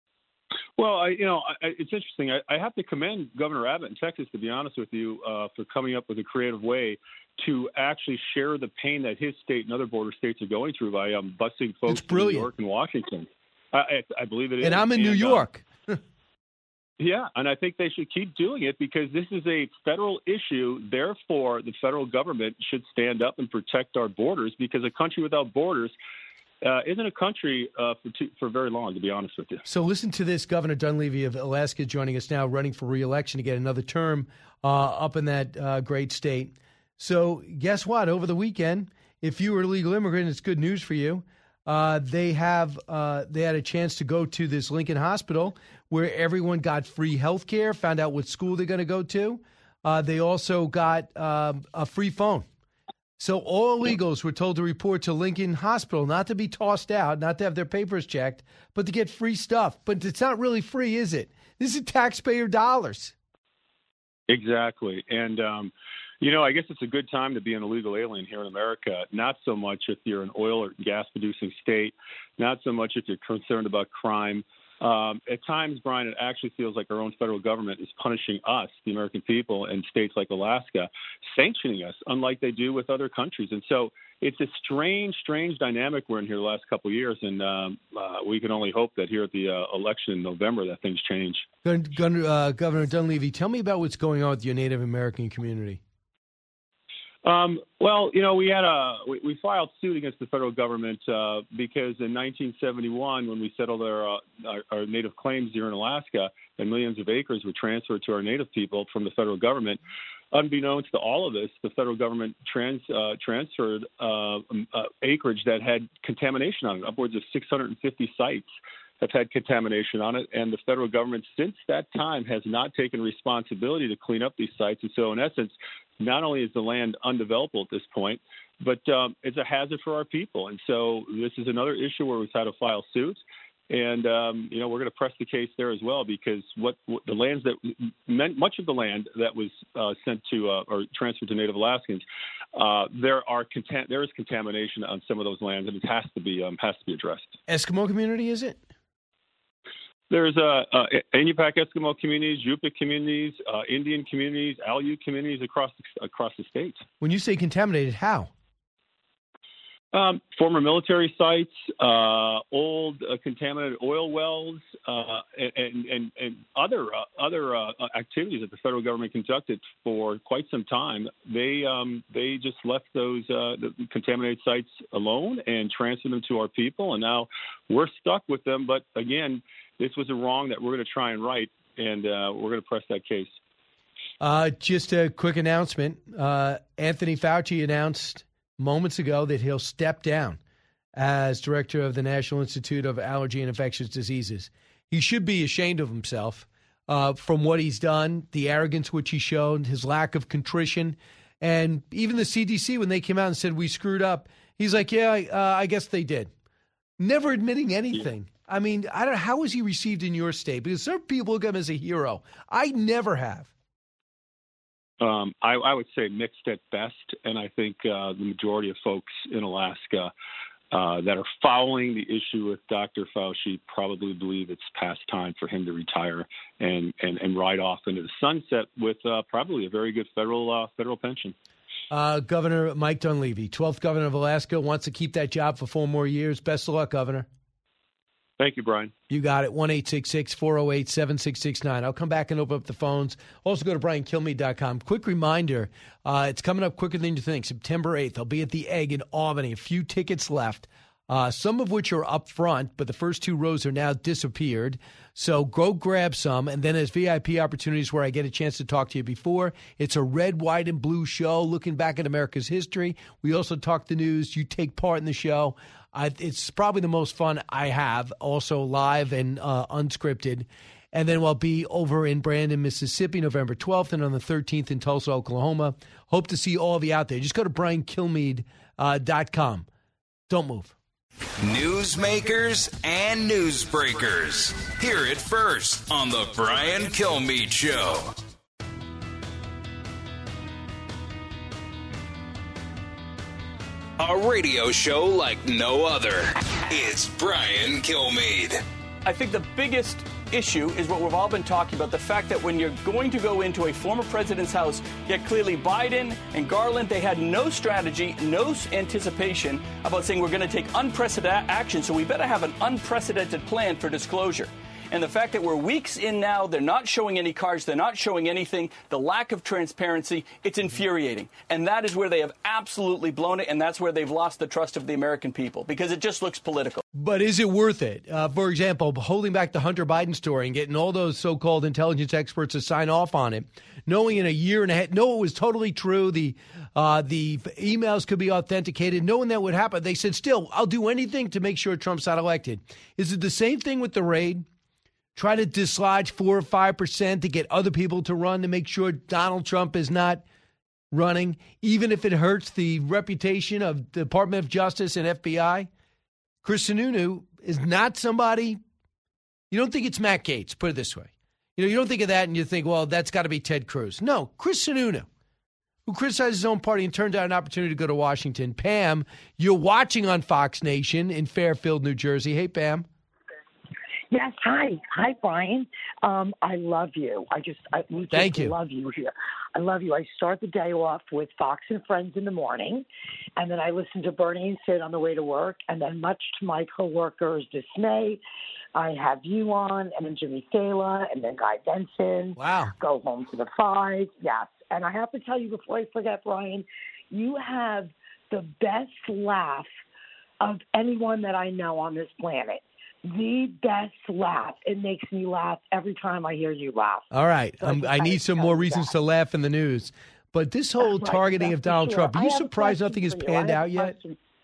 Well, it's interesting. I have to commend Governor Abbott in Texas, to be honest with you, for coming up with a creative way to actually share the pain that his state and other border states are going through by busing folks to New York and Washington. I believe it is. And I'm in New York. Yeah, and I think they should keep doing it because this is a federal issue. Therefore, the federal government should stand up and protect our borders, because a country without borders isn't a country for very long, to be honest with you. So listen to this. Governor Dunleavy of Alaska joining us now, running for re-election to get another term up in that great state. So guess what? Over the weekend, if you were a legal immigrant, it's good news for you. They had a chance to go to this Lincoln Hospital where everyone got free health care, found out what school they're going to go to. They also got a free phone. So all illegals were told to report to Lincoln Hospital, not to be tossed out, not to have their papers checked, but to get free stuff. But it's not really free, is it? This is taxpayer dollars. Exactly. And, I guess it's a good time to be an illegal alien here in America. Not so much if you're an oil or gas-producing state, not so much if you're concerned about crime. At times, Brian, it actually feels like our own federal government is punishing us, the American people, and states like Alaska, sanctioning us, unlike they do with other countries. And so it's a strange dynamic we're in here the last couple of years, and we can only hope that here at the election in November that things change. Governor Dunleavy, tell me about what's going on with your Native American community. We filed suit against the federal government because in 1971, when we settled our native claims here in Alaska, and millions of acres were transferred to our native people from the federal government, unbeknownst to all of this, the federal government transferred acreage that had contamination on it. Upwards of 650 sites have had contamination on it, and the federal government since that time has not taken responsibility to clean up these sites. And so in essence, not only is the land undevelopable at this point, but it's a hazard for our people. And so this is another issue where we've had to file suits. And, we're going to press the case there as well, because what the lands that much of the land that was sent to or transferred to Native Alaskans, there is contamination on some of those lands, and it has to be addressed. Eskimo community, is it? There's Inupiaq Eskimo communities, Yupik communities, Indian communities, Aleut communities across the state. When you say contaminated, how? Former military sites, old contaminated oil wells, and other activities that the federal government conducted for quite some time. They just left those the contaminated sites alone and transferred them to our people, and now we're stuck with them. But again, this was a wrong that we're going to try and right, and we're going to press that case. Just a quick announcement. Anthony Fauci announced moments ago that he'll step down as director of the National Institute of Allergy and Infectious Diseases. He should be ashamed of himself from what he's done, the arrogance which he showed, his lack of contrition. And even the CDC, when they came out and said, we screwed up, he's like, yeah, I guess they did. Never admitting anything. I mean, I don't know, how was he received in your state? Because some people look at him as a hero. I never have. I would say mixed at best, and I think the majority of folks in Alaska that are following the issue with Dr. Fauci probably believe it's past time for him to retire and ride off into the sunset with probably a very good federal pension. Governor Mike Dunleavy, 12th governor of Alaska, wants to keep that job for 4 more years. Best of luck, Governor. Thank you, Brian. You got it. 1-866-408-7669. I'll come back and open up the phones. Also go to briankilmeade.com. Quick reminder, it's coming up quicker than you think. September 8th, I'll be at the Egg in Albany. A few tickets left, some of which are up front, but the first 2 rows are now disappeared. So go grab some. And then there's VIP opportunities where I get a chance to talk to you before. It's a red, white, and blue show looking back at America's history. We also talk the news. You take part in the show. It's probably the most fun I have, also live and unscripted. And then we'll be over in Brandon, Mississippi, November 12th, and on the 13th in Tulsa, Oklahoma. Hope to see all of you out there. Just go to briankilmeade.com. Don't move. Newsmakers and newsbreakers. Hear it first on the Brian Kilmeade Show. A radio show like no other. It's Brian Kilmeade. I think the biggest issue is what we've all been talking about, the fact that when you're going to go into a former president's house, yet clearly Biden and Garland, they had no strategy, no anticipation about saying we're going to take unprecedented action, so we better have an unprecedented plan for disclosure. And the fact that we're weeks in now, they're not showing any cards, they're not showing anything, the lack of transparency, it's infuriating. And that is where they have absolutely blown it, and that's where they've lost the trust of the American people, because it just looks political. But is it worth it? For example, holding back the Hunter Biden story and getting all those so-called intelligence experts to sign off on it, knowing in a year and a half, no, it was totally true, the emails could be authenticated, knowing that would happen. They said, still, I'll do anything to make sure Trump's not elected. Is it the same thing with the raid? Try to dislodge 4 or 5% to get other people to run to make sure Donald Trump is not running, even if it hurts the reputation of the Department of Justice and FBI. Chris Sununu is not somebody, you don't think it's Matt Gaetz, put it this way. You don't think of that and you think, well, that's got to be Ted Cruz. No, Chris Sununu, who criticized his own party and turned down an opportunity to go to Washington. Pam, you're watching on Fox Nation in Fairfield, New Jersey. Hey, Pam. Yes, hi, Brian. I love you. Thank you. Love you here. I love you. I start the day off with Fox and Friends in the morning, and then I listen to Bernie and Sid on the way to work, and then much to my coworkers' dismay, I have you on, and then Jimmy Fallon, and then Guy Benson. Wow. Go home to the 5. Yes, and I have to tell you before I forget, Brian, you have the best laugh of anyone that I know on this planet. The best laugh. It makes me laugh every time I hear you laugh. All right. So I need some more reasons to laugh in the news. But this whole targeting of Donald Trump, are you surprised nothing has panned out yet?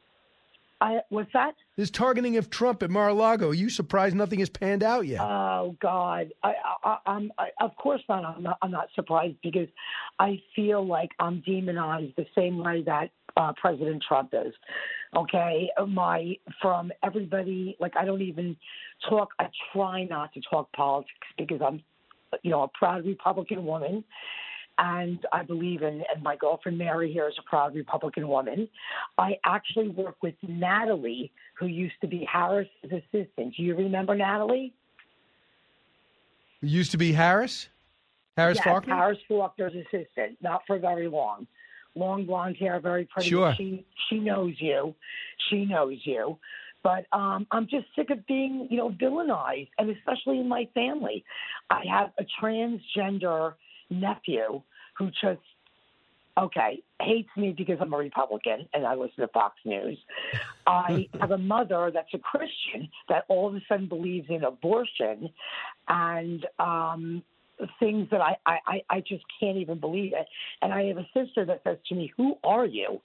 What's that? This targeting of Trump at Mar-a-Lago, are you surprised nothing has panned out yet? Oh, God. I'm of course not. I'm not surprised because I feel like I'm demonized the same way that President Trump is. Okay, from everybody, like I don't even talk. I try not to talk politics because I'm, a proud Republican woman, and I believe in. And my girlfriend Mary here is a proud Republican woman. I actually work with Natalie, who used to be Harris's assistant. Do you remember Natalie? It used to be Harris? Harris Yes, Faulkner? Harris Faulkner's assistant, not for very long. Long blonde hair, very pretty. Sure. She knows you. She knows you. But I'm just sick of being, villainized, and especially in my family. I have a transgender nephew who just, hates me because I'm a Republican and I listen to Fox News. I have a mother that's a Christian that all of a sudden believes in abortion and things that I just can't even believe it. And I have a sister that says to me, "Who are you?"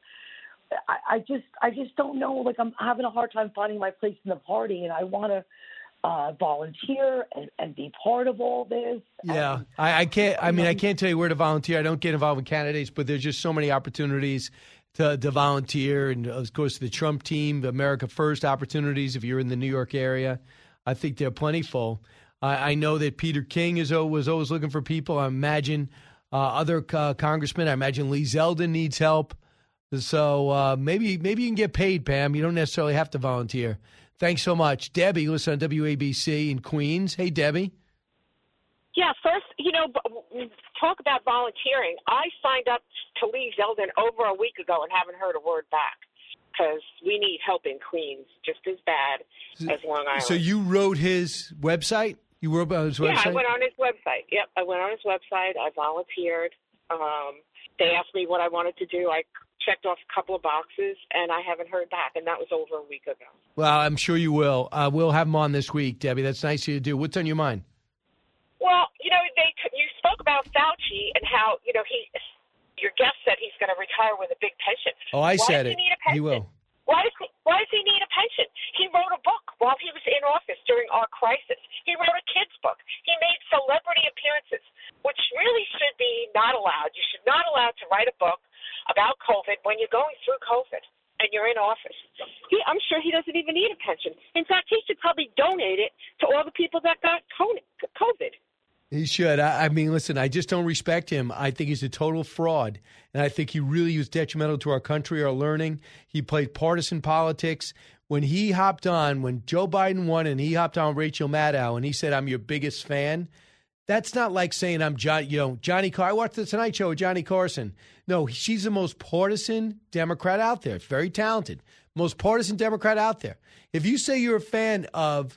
I just don't know. Like, I'm having a hard time finding my place in the party, and I want to volunteer and be part of all this. Yeah, I can't. I mean, I can't tell you where to volunteer. I don't get involved with candidates, but there's just so many opportunities to volunteer, and of course, the Trump team, America First opportunities. If you're in the New York area, I think they're plentiful. I know that Peter King was always looking for people. I imagine other congressmen. I imagine Lee Zeldin needs help. So maybe you can get paid, Pam. You don't necessarily have to volunteer. Thanks so much. Debbie, listen on WABC in Queens. Hey, Debbie. Yeah, first, talk about volunteering. I signed up to Lee Zeldin over a week ago and haven't heard a word back because we need help in Queens just as bad as Long Island. So you wrote his website? You wrote about his website? Yeah, I went on his website. Yep, I went on his website. I volunteered. They asked me what I wanted to do. I checked off a couple of boxes, and I haven't heard back, and that was over a week ago. Well, I'm sure you will. We'll have him on this week, Debbie. That's nice of you to do. What's on your mind? Well, you spoke about Fauci and how, your guest said he's going to retire with a big pension. Oh, I said it. Why does he need a pension? He will. Why does he need a pension? He wrote a book while he was in office during our crisis. He wrote a kid's book. He made celebrity appearances, which really should be not allowed. You should not allowed to write a book about COVID when you're going through COVID and you're in office. I'm sure he doesn't even need a pension. In fact, he should probably donate it to all the people that got COVID. He should. I mean, listen, I just don't respect him. I think he's a total fraud, and I think he really was detrimental to our country, our learning. He played partisan politics. When Joe Biden won and he hopped on Rachel Maddow and he said, "I'm your biggest fan," that's not like saying I'm Johnny Carson. I watched the Tonight Show with Johnny Carson. No, she's the most partisan Democrat out there. Very talented. Most partisan Democrat out there. If you say you're a fan of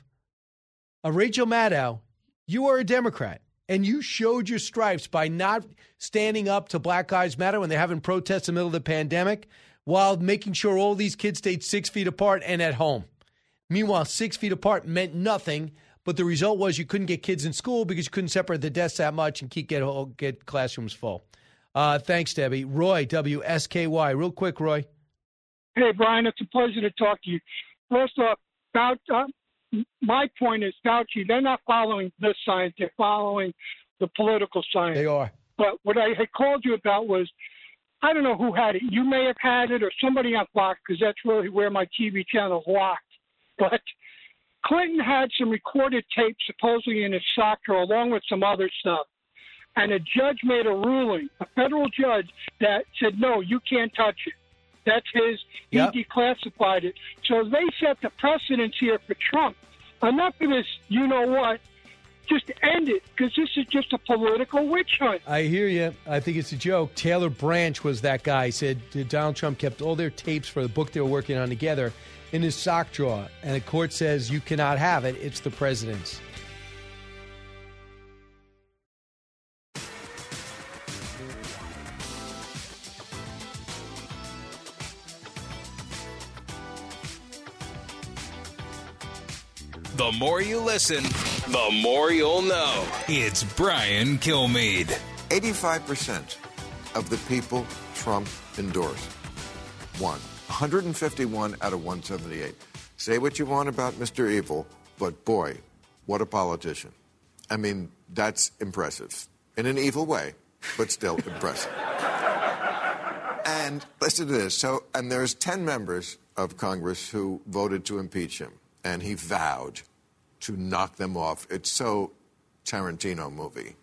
Rachel Maddow, you are a Democrat. And you showed your stripes by not standing up to Black Lives Matter when they're having protests in the middle of the pandemic while making sure all these kids stayed 6 feet apart and at home. Meanwhile, 6 feet apart meant nothing, but the result was you couldn't get kids in school because you couldn't separate the desks that much and get classrooms full. Thanks, Debbie. Roy, WSKY. Real quick, Roy. Hey, Brian, it's a pleasure to talk to you. First off, my point is Fauci, they're not following this science. They're following the political science. They are. But what I had called you about was, I don't know who had it. You may have had it or somebody on Fox, because that's really where my TV channel is locked. But Clinton had some recorded tape supposedly in his sock drawer along with some other stuff. And a judge made a ruling, a federal judge, that said, no, you can't touch it. That's his. Yep. He declassified it. So they set the precedence here for Trump. Enough of this, you know what? Just end it, because this is just a political witch hunt. I hear you. I think it's a joke. Taylor Branch was that guy. He said Donald Trump kept all their tapes for the book they were working on together in his sock drawer. And the court says you cannot have it. It's the president's. The more you listen, the more you'll know. It's Brian Kilmeade. 85% of the people Trump endorsed won. 151 out of 178. Say what you want about Mr. Evil, but boy, what a politician. I mean, that's impressive. In an evil way, but still impressive. And listen to this. And there's 10 members of Congress who voted to impeach him. And he vowed to knock them off. It's so Tarantino movie.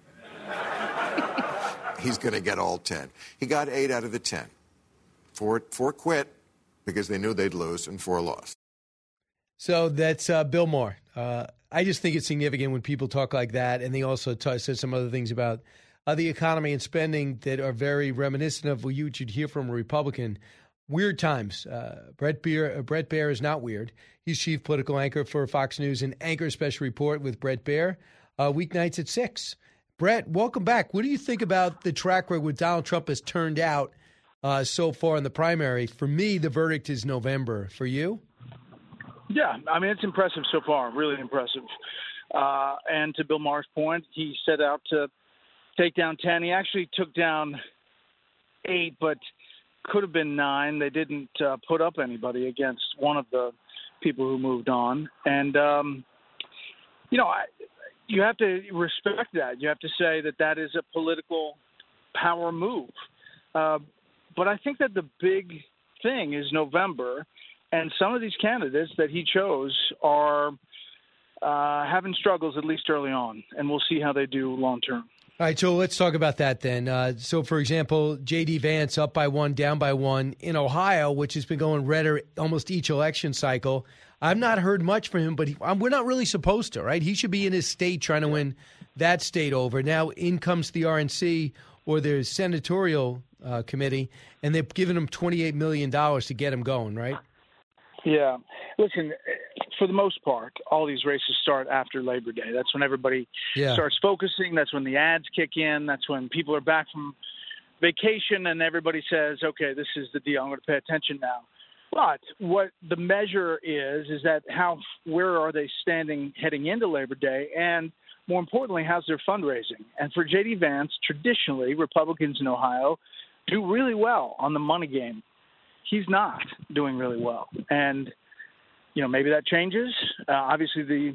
He's going to get all 10. He got 8 out of the 10. 4 quit because they knew they'd lose, and 4 lost. So that's Bill Maher. I just think it's significant when people talk like that, and they also said some other things about the economy and spending that are very reminiscent of what you should hear from a Republican. Weird times. Bret Baier is not weird. He's chief political anchor for Fox News and Anchor Special Report with Bret Baier, weeknights at 6. Bret, welcome back. What do you think about the track record with Donald Trump has turned out so far in the primary? For me, the verdict is November. For you? Yeah, I mean, it's impressive so far, really impressive. And to Bill Maher's point, he set out to take down 10. He actually took down 8, but could have been 9. They didn't put up anybody against one of the people who moved on. And, you have to respect that. You have to say that is a political power move. But I think that the big thing is November. And some of these candidates that he chose are having struggles, at least early on, and we'll see how they do long term. All right, so let's talk about that then. So, for example, J.D. Vance up by 1, down by 1 in Ohio, which has been going redder almost each election cycle. I've not heard much from him, but we're not really supposed to, right? He should be in his state trying to win that state over. Now in comes the RNC or their senatorial committee, and they've given him $28 million to get him going, right? Yeah. Listen, for the most part, all these races start after Labor Day. That's when everybody starts focusing. That's when the ads kick in. That's when people are back from vacation and everybody says, okay, this is the deal. I'm going to pay attention now. But what the measure is that where are they standing heading into Labor Day? And more importantly, how's their fundraising? And for J.D. Vance, traditionally, Republicans in Ohio do really well on the money game. He's not doing really well. And, maybe that changes. Obviously, the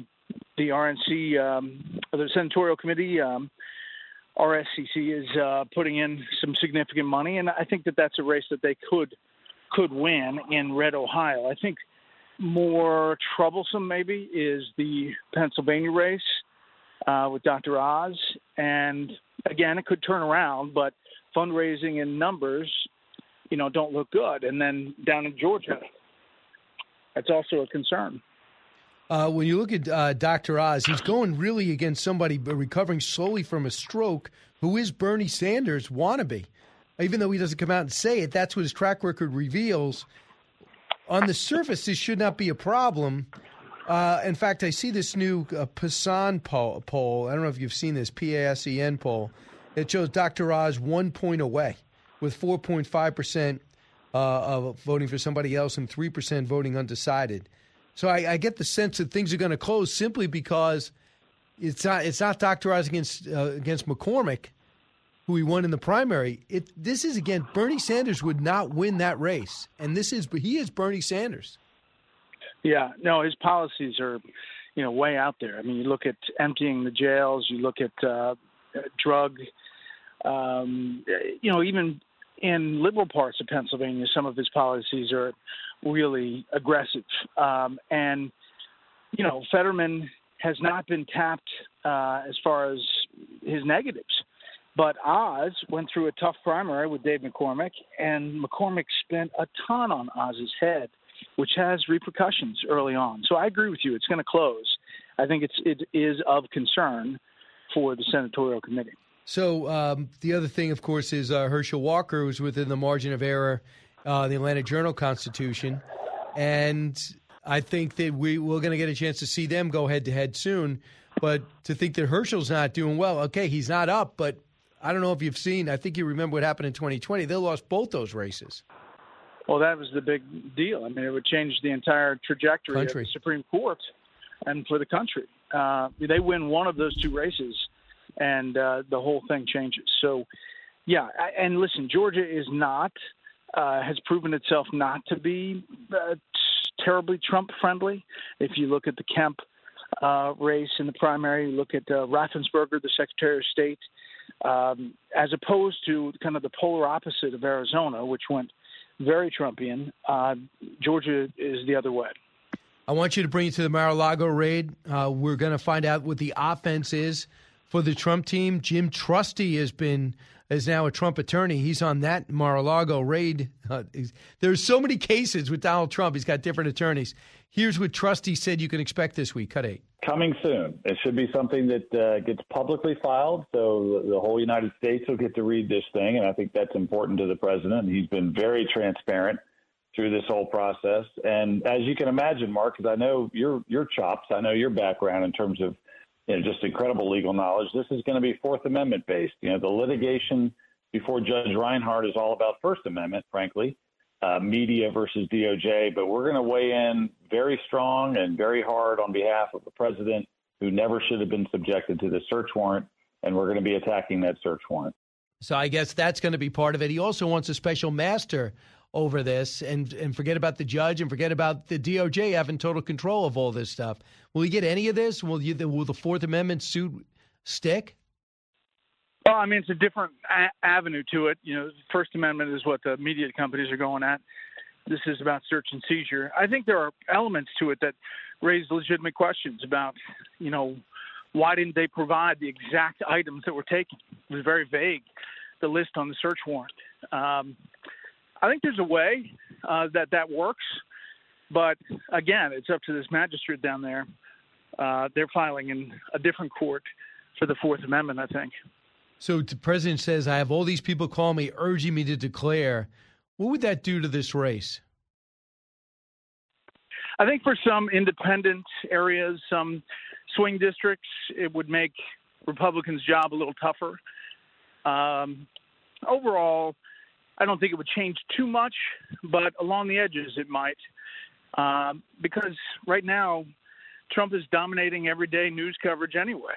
RNC, the Senatorial Committee, RSCC, is putting in some significant money. And I think that that's a race that they could win in red Ohio. I think more troublesome maybe is the Pennsylvania race with Dr. Oz. And, again, it could turn around, but fundraising in numbers – don't look good. And then down in Georgia, that's also a concern. When you look at Dr. Oz, he's going really against somebody recovering slowly from a stroke who is Bernie Sanders' wannabe. Even though he doesn't come out and say it, that's what his track record reveals. On the surface, this should not be a problem. In fact, I see this new PASEN poll. I don't know if you've seen this, PASEN poll. It shows Dr. Oz 1 point away, with 4.5% of voting for somebody else and 3% voting undecided. So I get the sense that things are going to close simply because it's not Dr. Oz against McCormick, who he won in the primary. This is, again, Bernie Sanders would not win that race, and he is Bernie Sanders. Yeah, no, his policies are, way out there. I mean, you look at emptying the jails, you look at drug. Even in liberal parts of Pennsylvania, some of his policies are really aggressive. And Fetterman has not been tapped as far as his negatives. But Oz went through a tough primary with Dave McCormick, and McCormick spent a ton on Oz's head, which has repercussions early on. So I agree with you. It's going to close. I think it is of concern for the Senatorial Committee. So the other thing, of course, is Herschel Walker, who's within the margin of error, the Atlanta Journal-Constitution. And I think that we're going to get a chance to see them go head-to-head soon. But to think that Herschel's not doing well, okay, he's not up, but I don't know if you've seen, I think you remember what happened in 2020. They lost both those races. Well, that was the big deal. I mean, it would change the entire trajectory of the Supreme Court and for the country. They win one of those two races, and the whole thing changes. So, yeah, and listen, Georgia has proven itself not to be terribly Trump-friendly. If you look at the Kemp race in the primary, you look at Raffensperger, the Secretary of State, as opposed to kind of the polar opposite of Arizona, which went very Trumpian. Georgia is the other way. I want you to bring it to the Mar-a-Lago raid. We're going to find out what the offense is for the Trump team. Jim Trusty is now a Trump attorney. He's on that Mar-a-Lago raid. There's so many cases with Donald Trump. He's got different attorneys. Here's what Trusty said you can expect this week. Cut 8. Coming soon. It should be something that gets publicly filed, so the whole United States will get to read this thing, and I think that's important to the president. He's been very transparent through this whole process. And as you can imagine, Mark, because I know your chops, I know your background in terms of just incredible legal knowledge, this is going to be Fourth Amendment based. The litigation before Judge Reinhart is all about First Amendment, frankly, media versus DOJ. But we're going to weigh in very strong and very hard on behalf of the president, who never should have been subjected to the search warrant. And we're going to be attacking that search warrant. So I guess that's going to be part of it. He also wants a special master over this and forget about the judge and forget about the DOJ having total control of all this stuff. Will you get any of this? Will the Fourth Amendment suit stick? Well, I mean, it's a different avenue to it. First Amendment is what the media companies are going at. This is about search and seizure. I think there are elements to it that raise legitimate questions about, why didn't they provide the exact items that were taken? It was very vague, the list on the search warrant. I think there's a way that works, but again, it's up to this magistrate down there. They're filing in a different court for the Fourth Amendment, I think. So the president says, I have all these people calling me, urging me to declare. What would that do to this race? I think for some independent areas, some swing districts, it would make Republicans' job a little tougher. Overall, I don't think it would change too much, but along the edges it might. Because right now, Trump is dominating everyday news coverage anyway.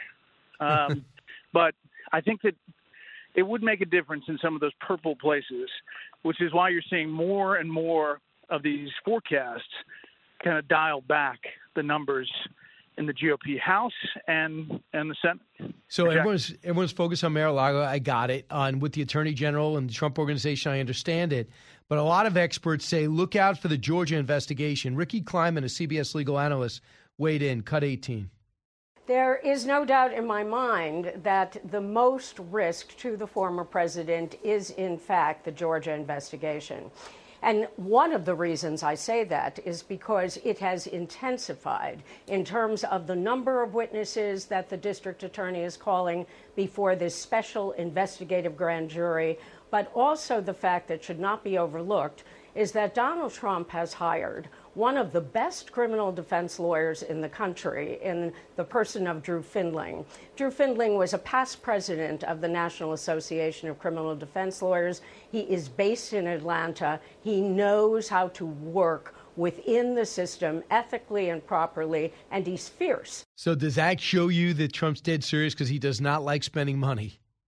But I think that it would make a difference in some of those purple places, which is why you're seeing more and more of these forecasts kind of dial back the numbers in the GOP House and the Senate. So everyone's focused on Mar-a-Lago. I got it. With the Attorney General and the Trump Organization, I understand it. But a lot of experts say, look out for the Georgia investigation. Ricky Kleiman, a CBS legal analyst, weighed in. Cut 18. There is no doubt in my mind that the most risk to the former president is, in fact, the Georgia investigation. And one of the reasons I say that is because it has intensified in terms of the number of witnesses that the district attorney is calling before this special investigative grand jury, but also the fact that should not be overlooked is that Donald Trump has hired one of the best criminal defense lawyers in the country in the person of Drew Findling. Drew Findling was a past president of the National Association of Criminal Defense Lawyers. He is based in Atlanta. He knows how to work within the system ethically and properly, and he's fierce. So does that show you that Trump's dead serious because he does not like spending money?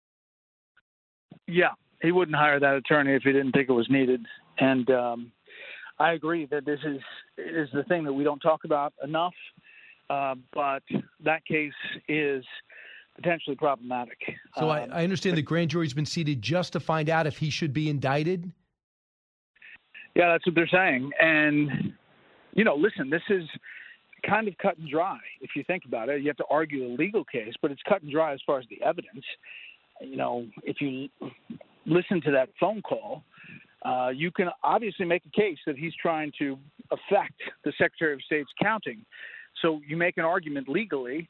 Yeah, he wouldn't hire that attorney if he didn't think it was needed. And I agree that this is the thing that we don't talk about enough, but that case is potentially problematic. So I understand the grand jury's been seated just to find out if he should be indicted? Yeah, that's what they're saying. And, listen, this is kind of cut and dry. If you think about it, you have to argue the legal case, but it's cut and dry as far as the evidence. If you listen to that phone call, you can obviously make a case that he's trying to affect the Secretary of State's counting. So you make an argument legally.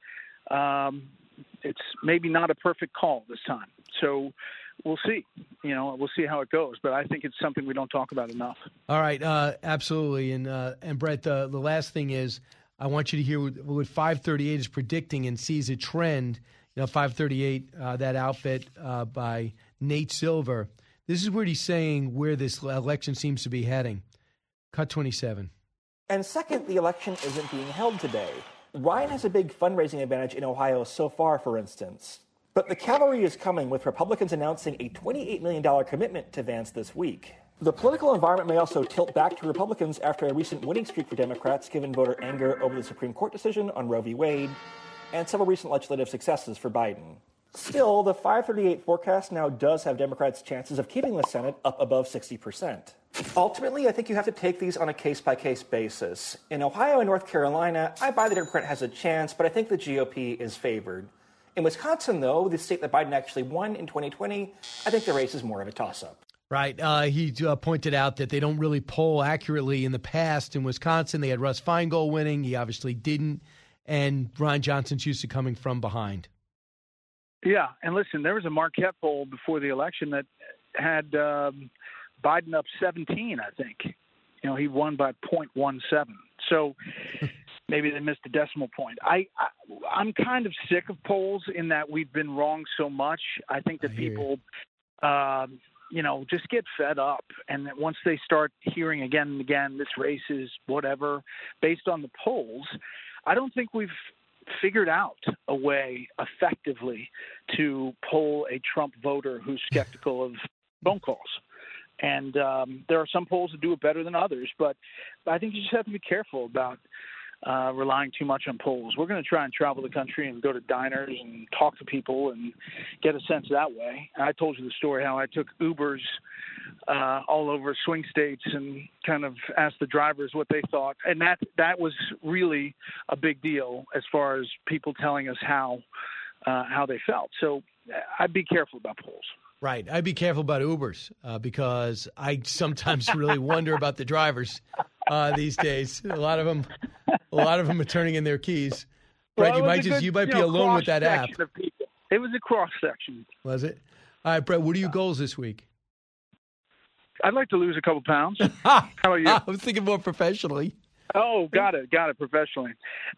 It's maybe not a perfect call this time. So we'll see. We'll see how it goes. But I think it's something we don't talk about enough. All right, absolutely. And Brett, the last thing is I want you to hear what 538 is predicting and sees a trend. 538, that outfit by Nate Silver. This is where he's saying where this election seems to be heading. Cut 27. And second, the election isn't being held today. Ryan has a big fundraising advantage in Ohio so far, for instance. But the cavalry is coming, with Republicans announcing a $28 million commitment to Vance this week. The political environment may also tilt back to Republicans after a recent winning streak for Democrats, given voter anger over the Supreme Court decision on Roe v. Wade, and several recent legislative successes for Biden. Still, the 538 forecast now does have Democrats' chances of keeping the Senate up above 60%. Ultimately, I think you have to take these on a case-by-case basis. In Ohio and North Carolina, I buy the Democrat has a chance, but I think the GOP is favored. In Wisconsin, though, the state that Biden actually won in 2020, I think the race is more of a toss-up. Right. He pointed out that they don't really poll accurately in the past. In Wisconsin, they had Russ Feingold winning. He obviously didn't. And Ron Johnson's used to coming from behind. Yeah. And listen, there was a Marquette poll before the election that had Biden up 17, I think. You know, he won by 0.17. So maybe they missed a decimal point. I'm kind of sick of polls in that we've been wrong so much. I think that people, just get fed up. And that once they start hearing again and again, this race is whatever, based on the polls, I don't think we've figured out a way effectively to poll a Trump voter who's skeptical of phone calls. And there are some polls that do it better than others, but I think you just have to be careful about relying too much on polls. We're going to try and travel the country and go to diners and talk to people and get a sense that way. And I told you the story how I took Ubers all over swing states and kind of asked the drivers what they thought. And that was really a big deal as far as people telling us how they felt. So I'd be careful about polls. Right. I'd be careful about Ubers because I sometimes really wonder about the drivers these days. A lot of them are turning in their keys. Brett, well, you might be alone with that app. It was a cross section. Was it? All right, Brett, what are your goals this week? I'd like to lose a couple pounds. How about you? I was thinking more professionally. Oh, got it professionally.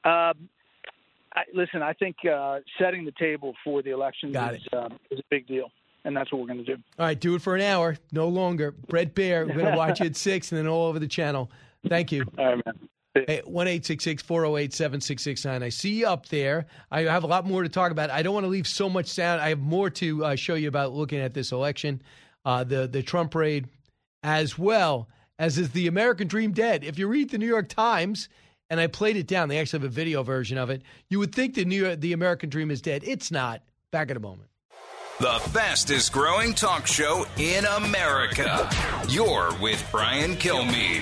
Listen, I think setting the table for the election is a big deal. And that's what we're going to do. All right, do it for an hour, no longer. Brett Baer, we're going to watch you at 6 and then all over the channel. Thank you. All right, man. Hey, 1-866-408-7669. I see you up there. I have a lot more to talk about. I don't want to leave so much sound. I have more to show you about looking at this election, the Trump raid, as well as is the American Dream dead? If you read the New York Times, and I played it down, they actually have a video version of it, you would think the American Dream is dead. It's not. Back in a moment. The fastest growing talk show in America. You're with Brian Kilmeade.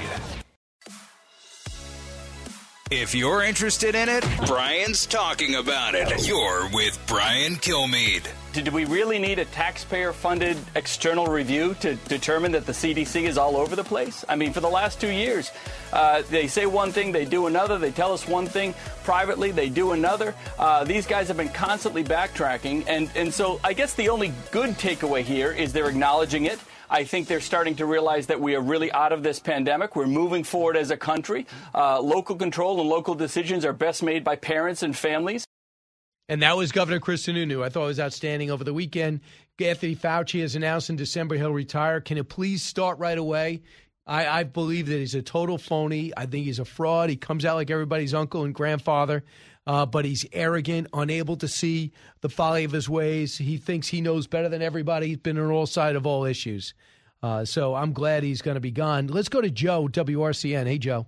If you're interested in it, Brian's talking about it. You're with Brian Kilmeade. Do we really need a taxpayer-funded external review to determine that the CDC is all over the place? I mean, for the last 2 years, they say one thing, they do another. They tell us one thing privately, they do another. These guys have been constantly backtracking. And so I guess the only good takeaway here is they're acknowledging it. I think they're starting to realize that we are really out of this pandemic. We're moving forward as a country. Local control and local decisions are best made by parents and families. And that was Governor Chris Sununu. I thought it was outstanding over the weekend. Anthony Fauci has announced in December he'll retire. Can it please start right away? I believe that he's a total phony. I think he's a fraud. He comes out like everybody's uncle and grandfather, but he's arrogant, unable to see the folly of his ways. He thinks he knows better than everybody. He's been on all sides of all issues. So I'm glad he's going to be gone. Let's go to Joe, WRCN. Hey, Joe.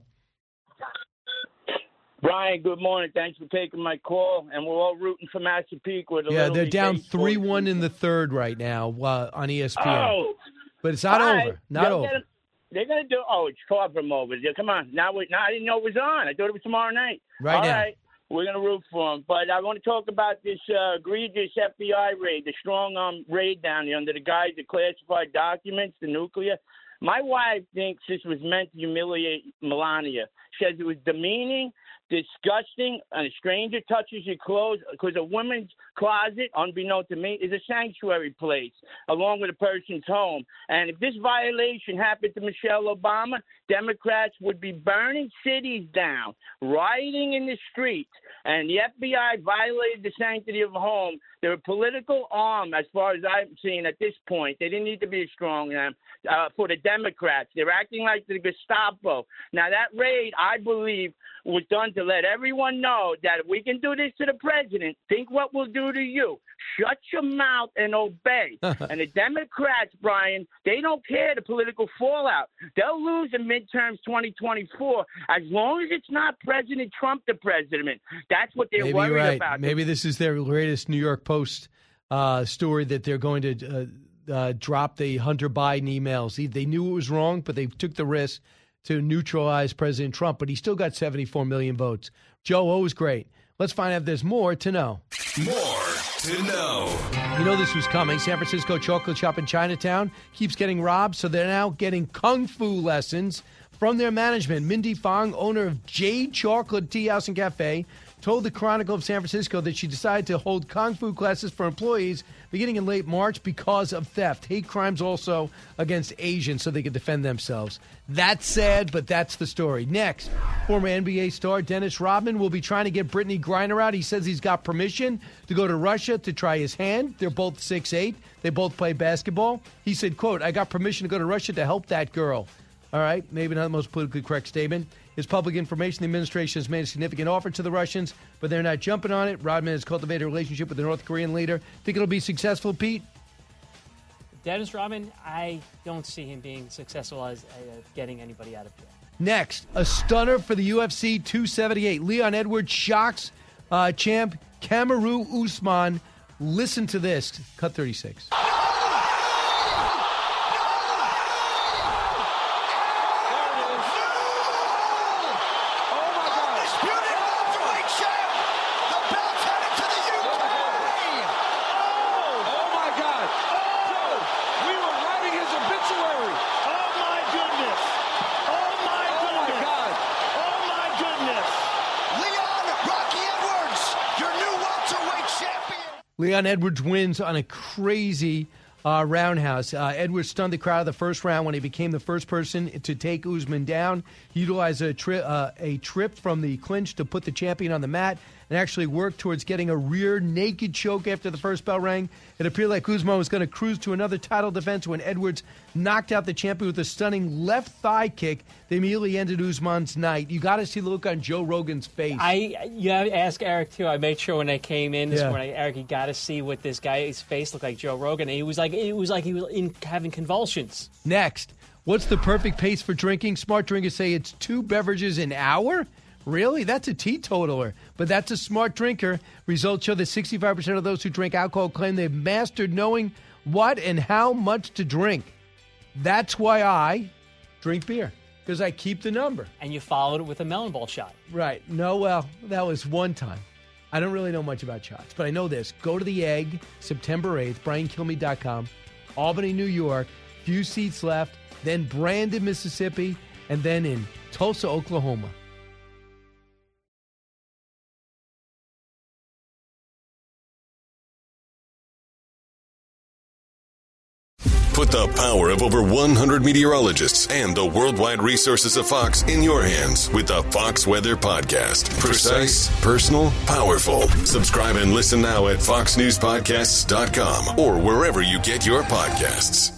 Brian, good morning. Thanks for taking my call. And we're all rooting for Massapequa. They're down 3-1 in the third right now on ESPN. Oh. But it's not over. Not over. They're going to do – oh, it's far from over. Come on. Now I didn't know it was on. I thought it was tomorrow night. All right. We're going to root for them. But I want to talk about this egregious FBI raid, the strong raid down there under the guise of classified documents, the nuclear. My wife thinks this was meant to humiliate Melania. She says it was demeaning, disgusting, and a stranger touches your clothes because a woman's closet, unbeknownst to me, is a sanctuary place along with a person's home. And if this violation happened to Michelle Obama, Democrats would be burning cities down, rioting in the streets, and the FBI violated the sanctity of a home. They're a political arm, as far as I've seen at this point. They didn't need to be a strong arm for the Democrats. They're acting like the Gestapo. Now, that raid, I believe, was done to let everyone know that if we can do this to the president, think what we'll do to you. Shut your mouth and obey. And the Democrats, Brian, they don't care the political fallout. They'll lose in midterms 2024 as long as it's not President Trump the president. That's what they're worried about. Maybe this is their latest New York Post story that they're going to drop the Hunter Biden emails. They knew it was wrong, but they took the risk to neutralize President Trump, but he still got 74 million votes. Joe, always great. Let's find out if there's more to know. More to know. You know this was coming. San Francisco chocolate shop in Chinatown keeps getting robbed, so they're now getting kung fu lessons from their management. Mindy Fong, owner of Jade Chocolate Tea House and Cafe, told the Chronicle of San Francisco that she decided to hold kung fu classes for employees beginning in late March because of theft. Hate crimes also against Asians so they could defend themselves. That's sad, but that's the story. Next, former NBA star Dennis Rodman will be trying to get Brittany Griner out. He says he's got permission to go to Russia to try his hand. They're both 6'8". They both play basketball. He said, quote, I got permission to go to Russia to help that girl. All right, maybe not the most politically correct statement. It's public information. The administration has made a significant offer to the Russians, but they're not jumping on it. Rodman has cultivated a relationship with the North Korean leader. Think it'll be successful, Pete? Dennis Rodman, I don't see him being successful as getting anybody out of jail. Next, a stunner for the UFC 278. Leon Edwards shocks champ Kamaru Usman. Listen to this. Cut 36. Leon Edwards wins on a crazy roundhouse. Edwards stunned the crowd of the first round when he became the first person to take Usman down. He utilized a trip from the clinch to put the champion on the mat and actually worked towards getting a rear naked choke after the first bell rang. It appeared like Usman was going to cruise to another title defense when Edwards knocked out the champion with a stunning left thigh kick that immediately ended Usman's night. You got to see the look on Joe Rogan's face. You ask Eric, too. I made sure when I came in this morning, Eric, you got to see what this guy's face looked like, Joe Rogan. And it was like he was having convulsions. Next, what's the perfect pace for drinking? Smart drinkers say it's 2 beverages an hour. Really? That's a teetotaler. But that's a smart drinker. Results show that 65% of those who drink alcohol claim they've mastered knowing what and how much to drink. That's why I drink beer, because I keep the number. And you followed it with a melon ball shot. Right. No, well, that was one time. I don't really know much about shots, but I know this. Go to the Egg, September 8th, BrianKilmeade.com, Albany, New York, few seats left, then Brandon, Mississippi, and then in Tulsa, Oklahoma. Put the power of over 100 meteorologists and the worldwide resources of Fox in your hands with the Fox Weather Podcast. Precise, personal, powerful. Subscribe and listen now at foxnewspodcasts.com or wherever you get your podcasts.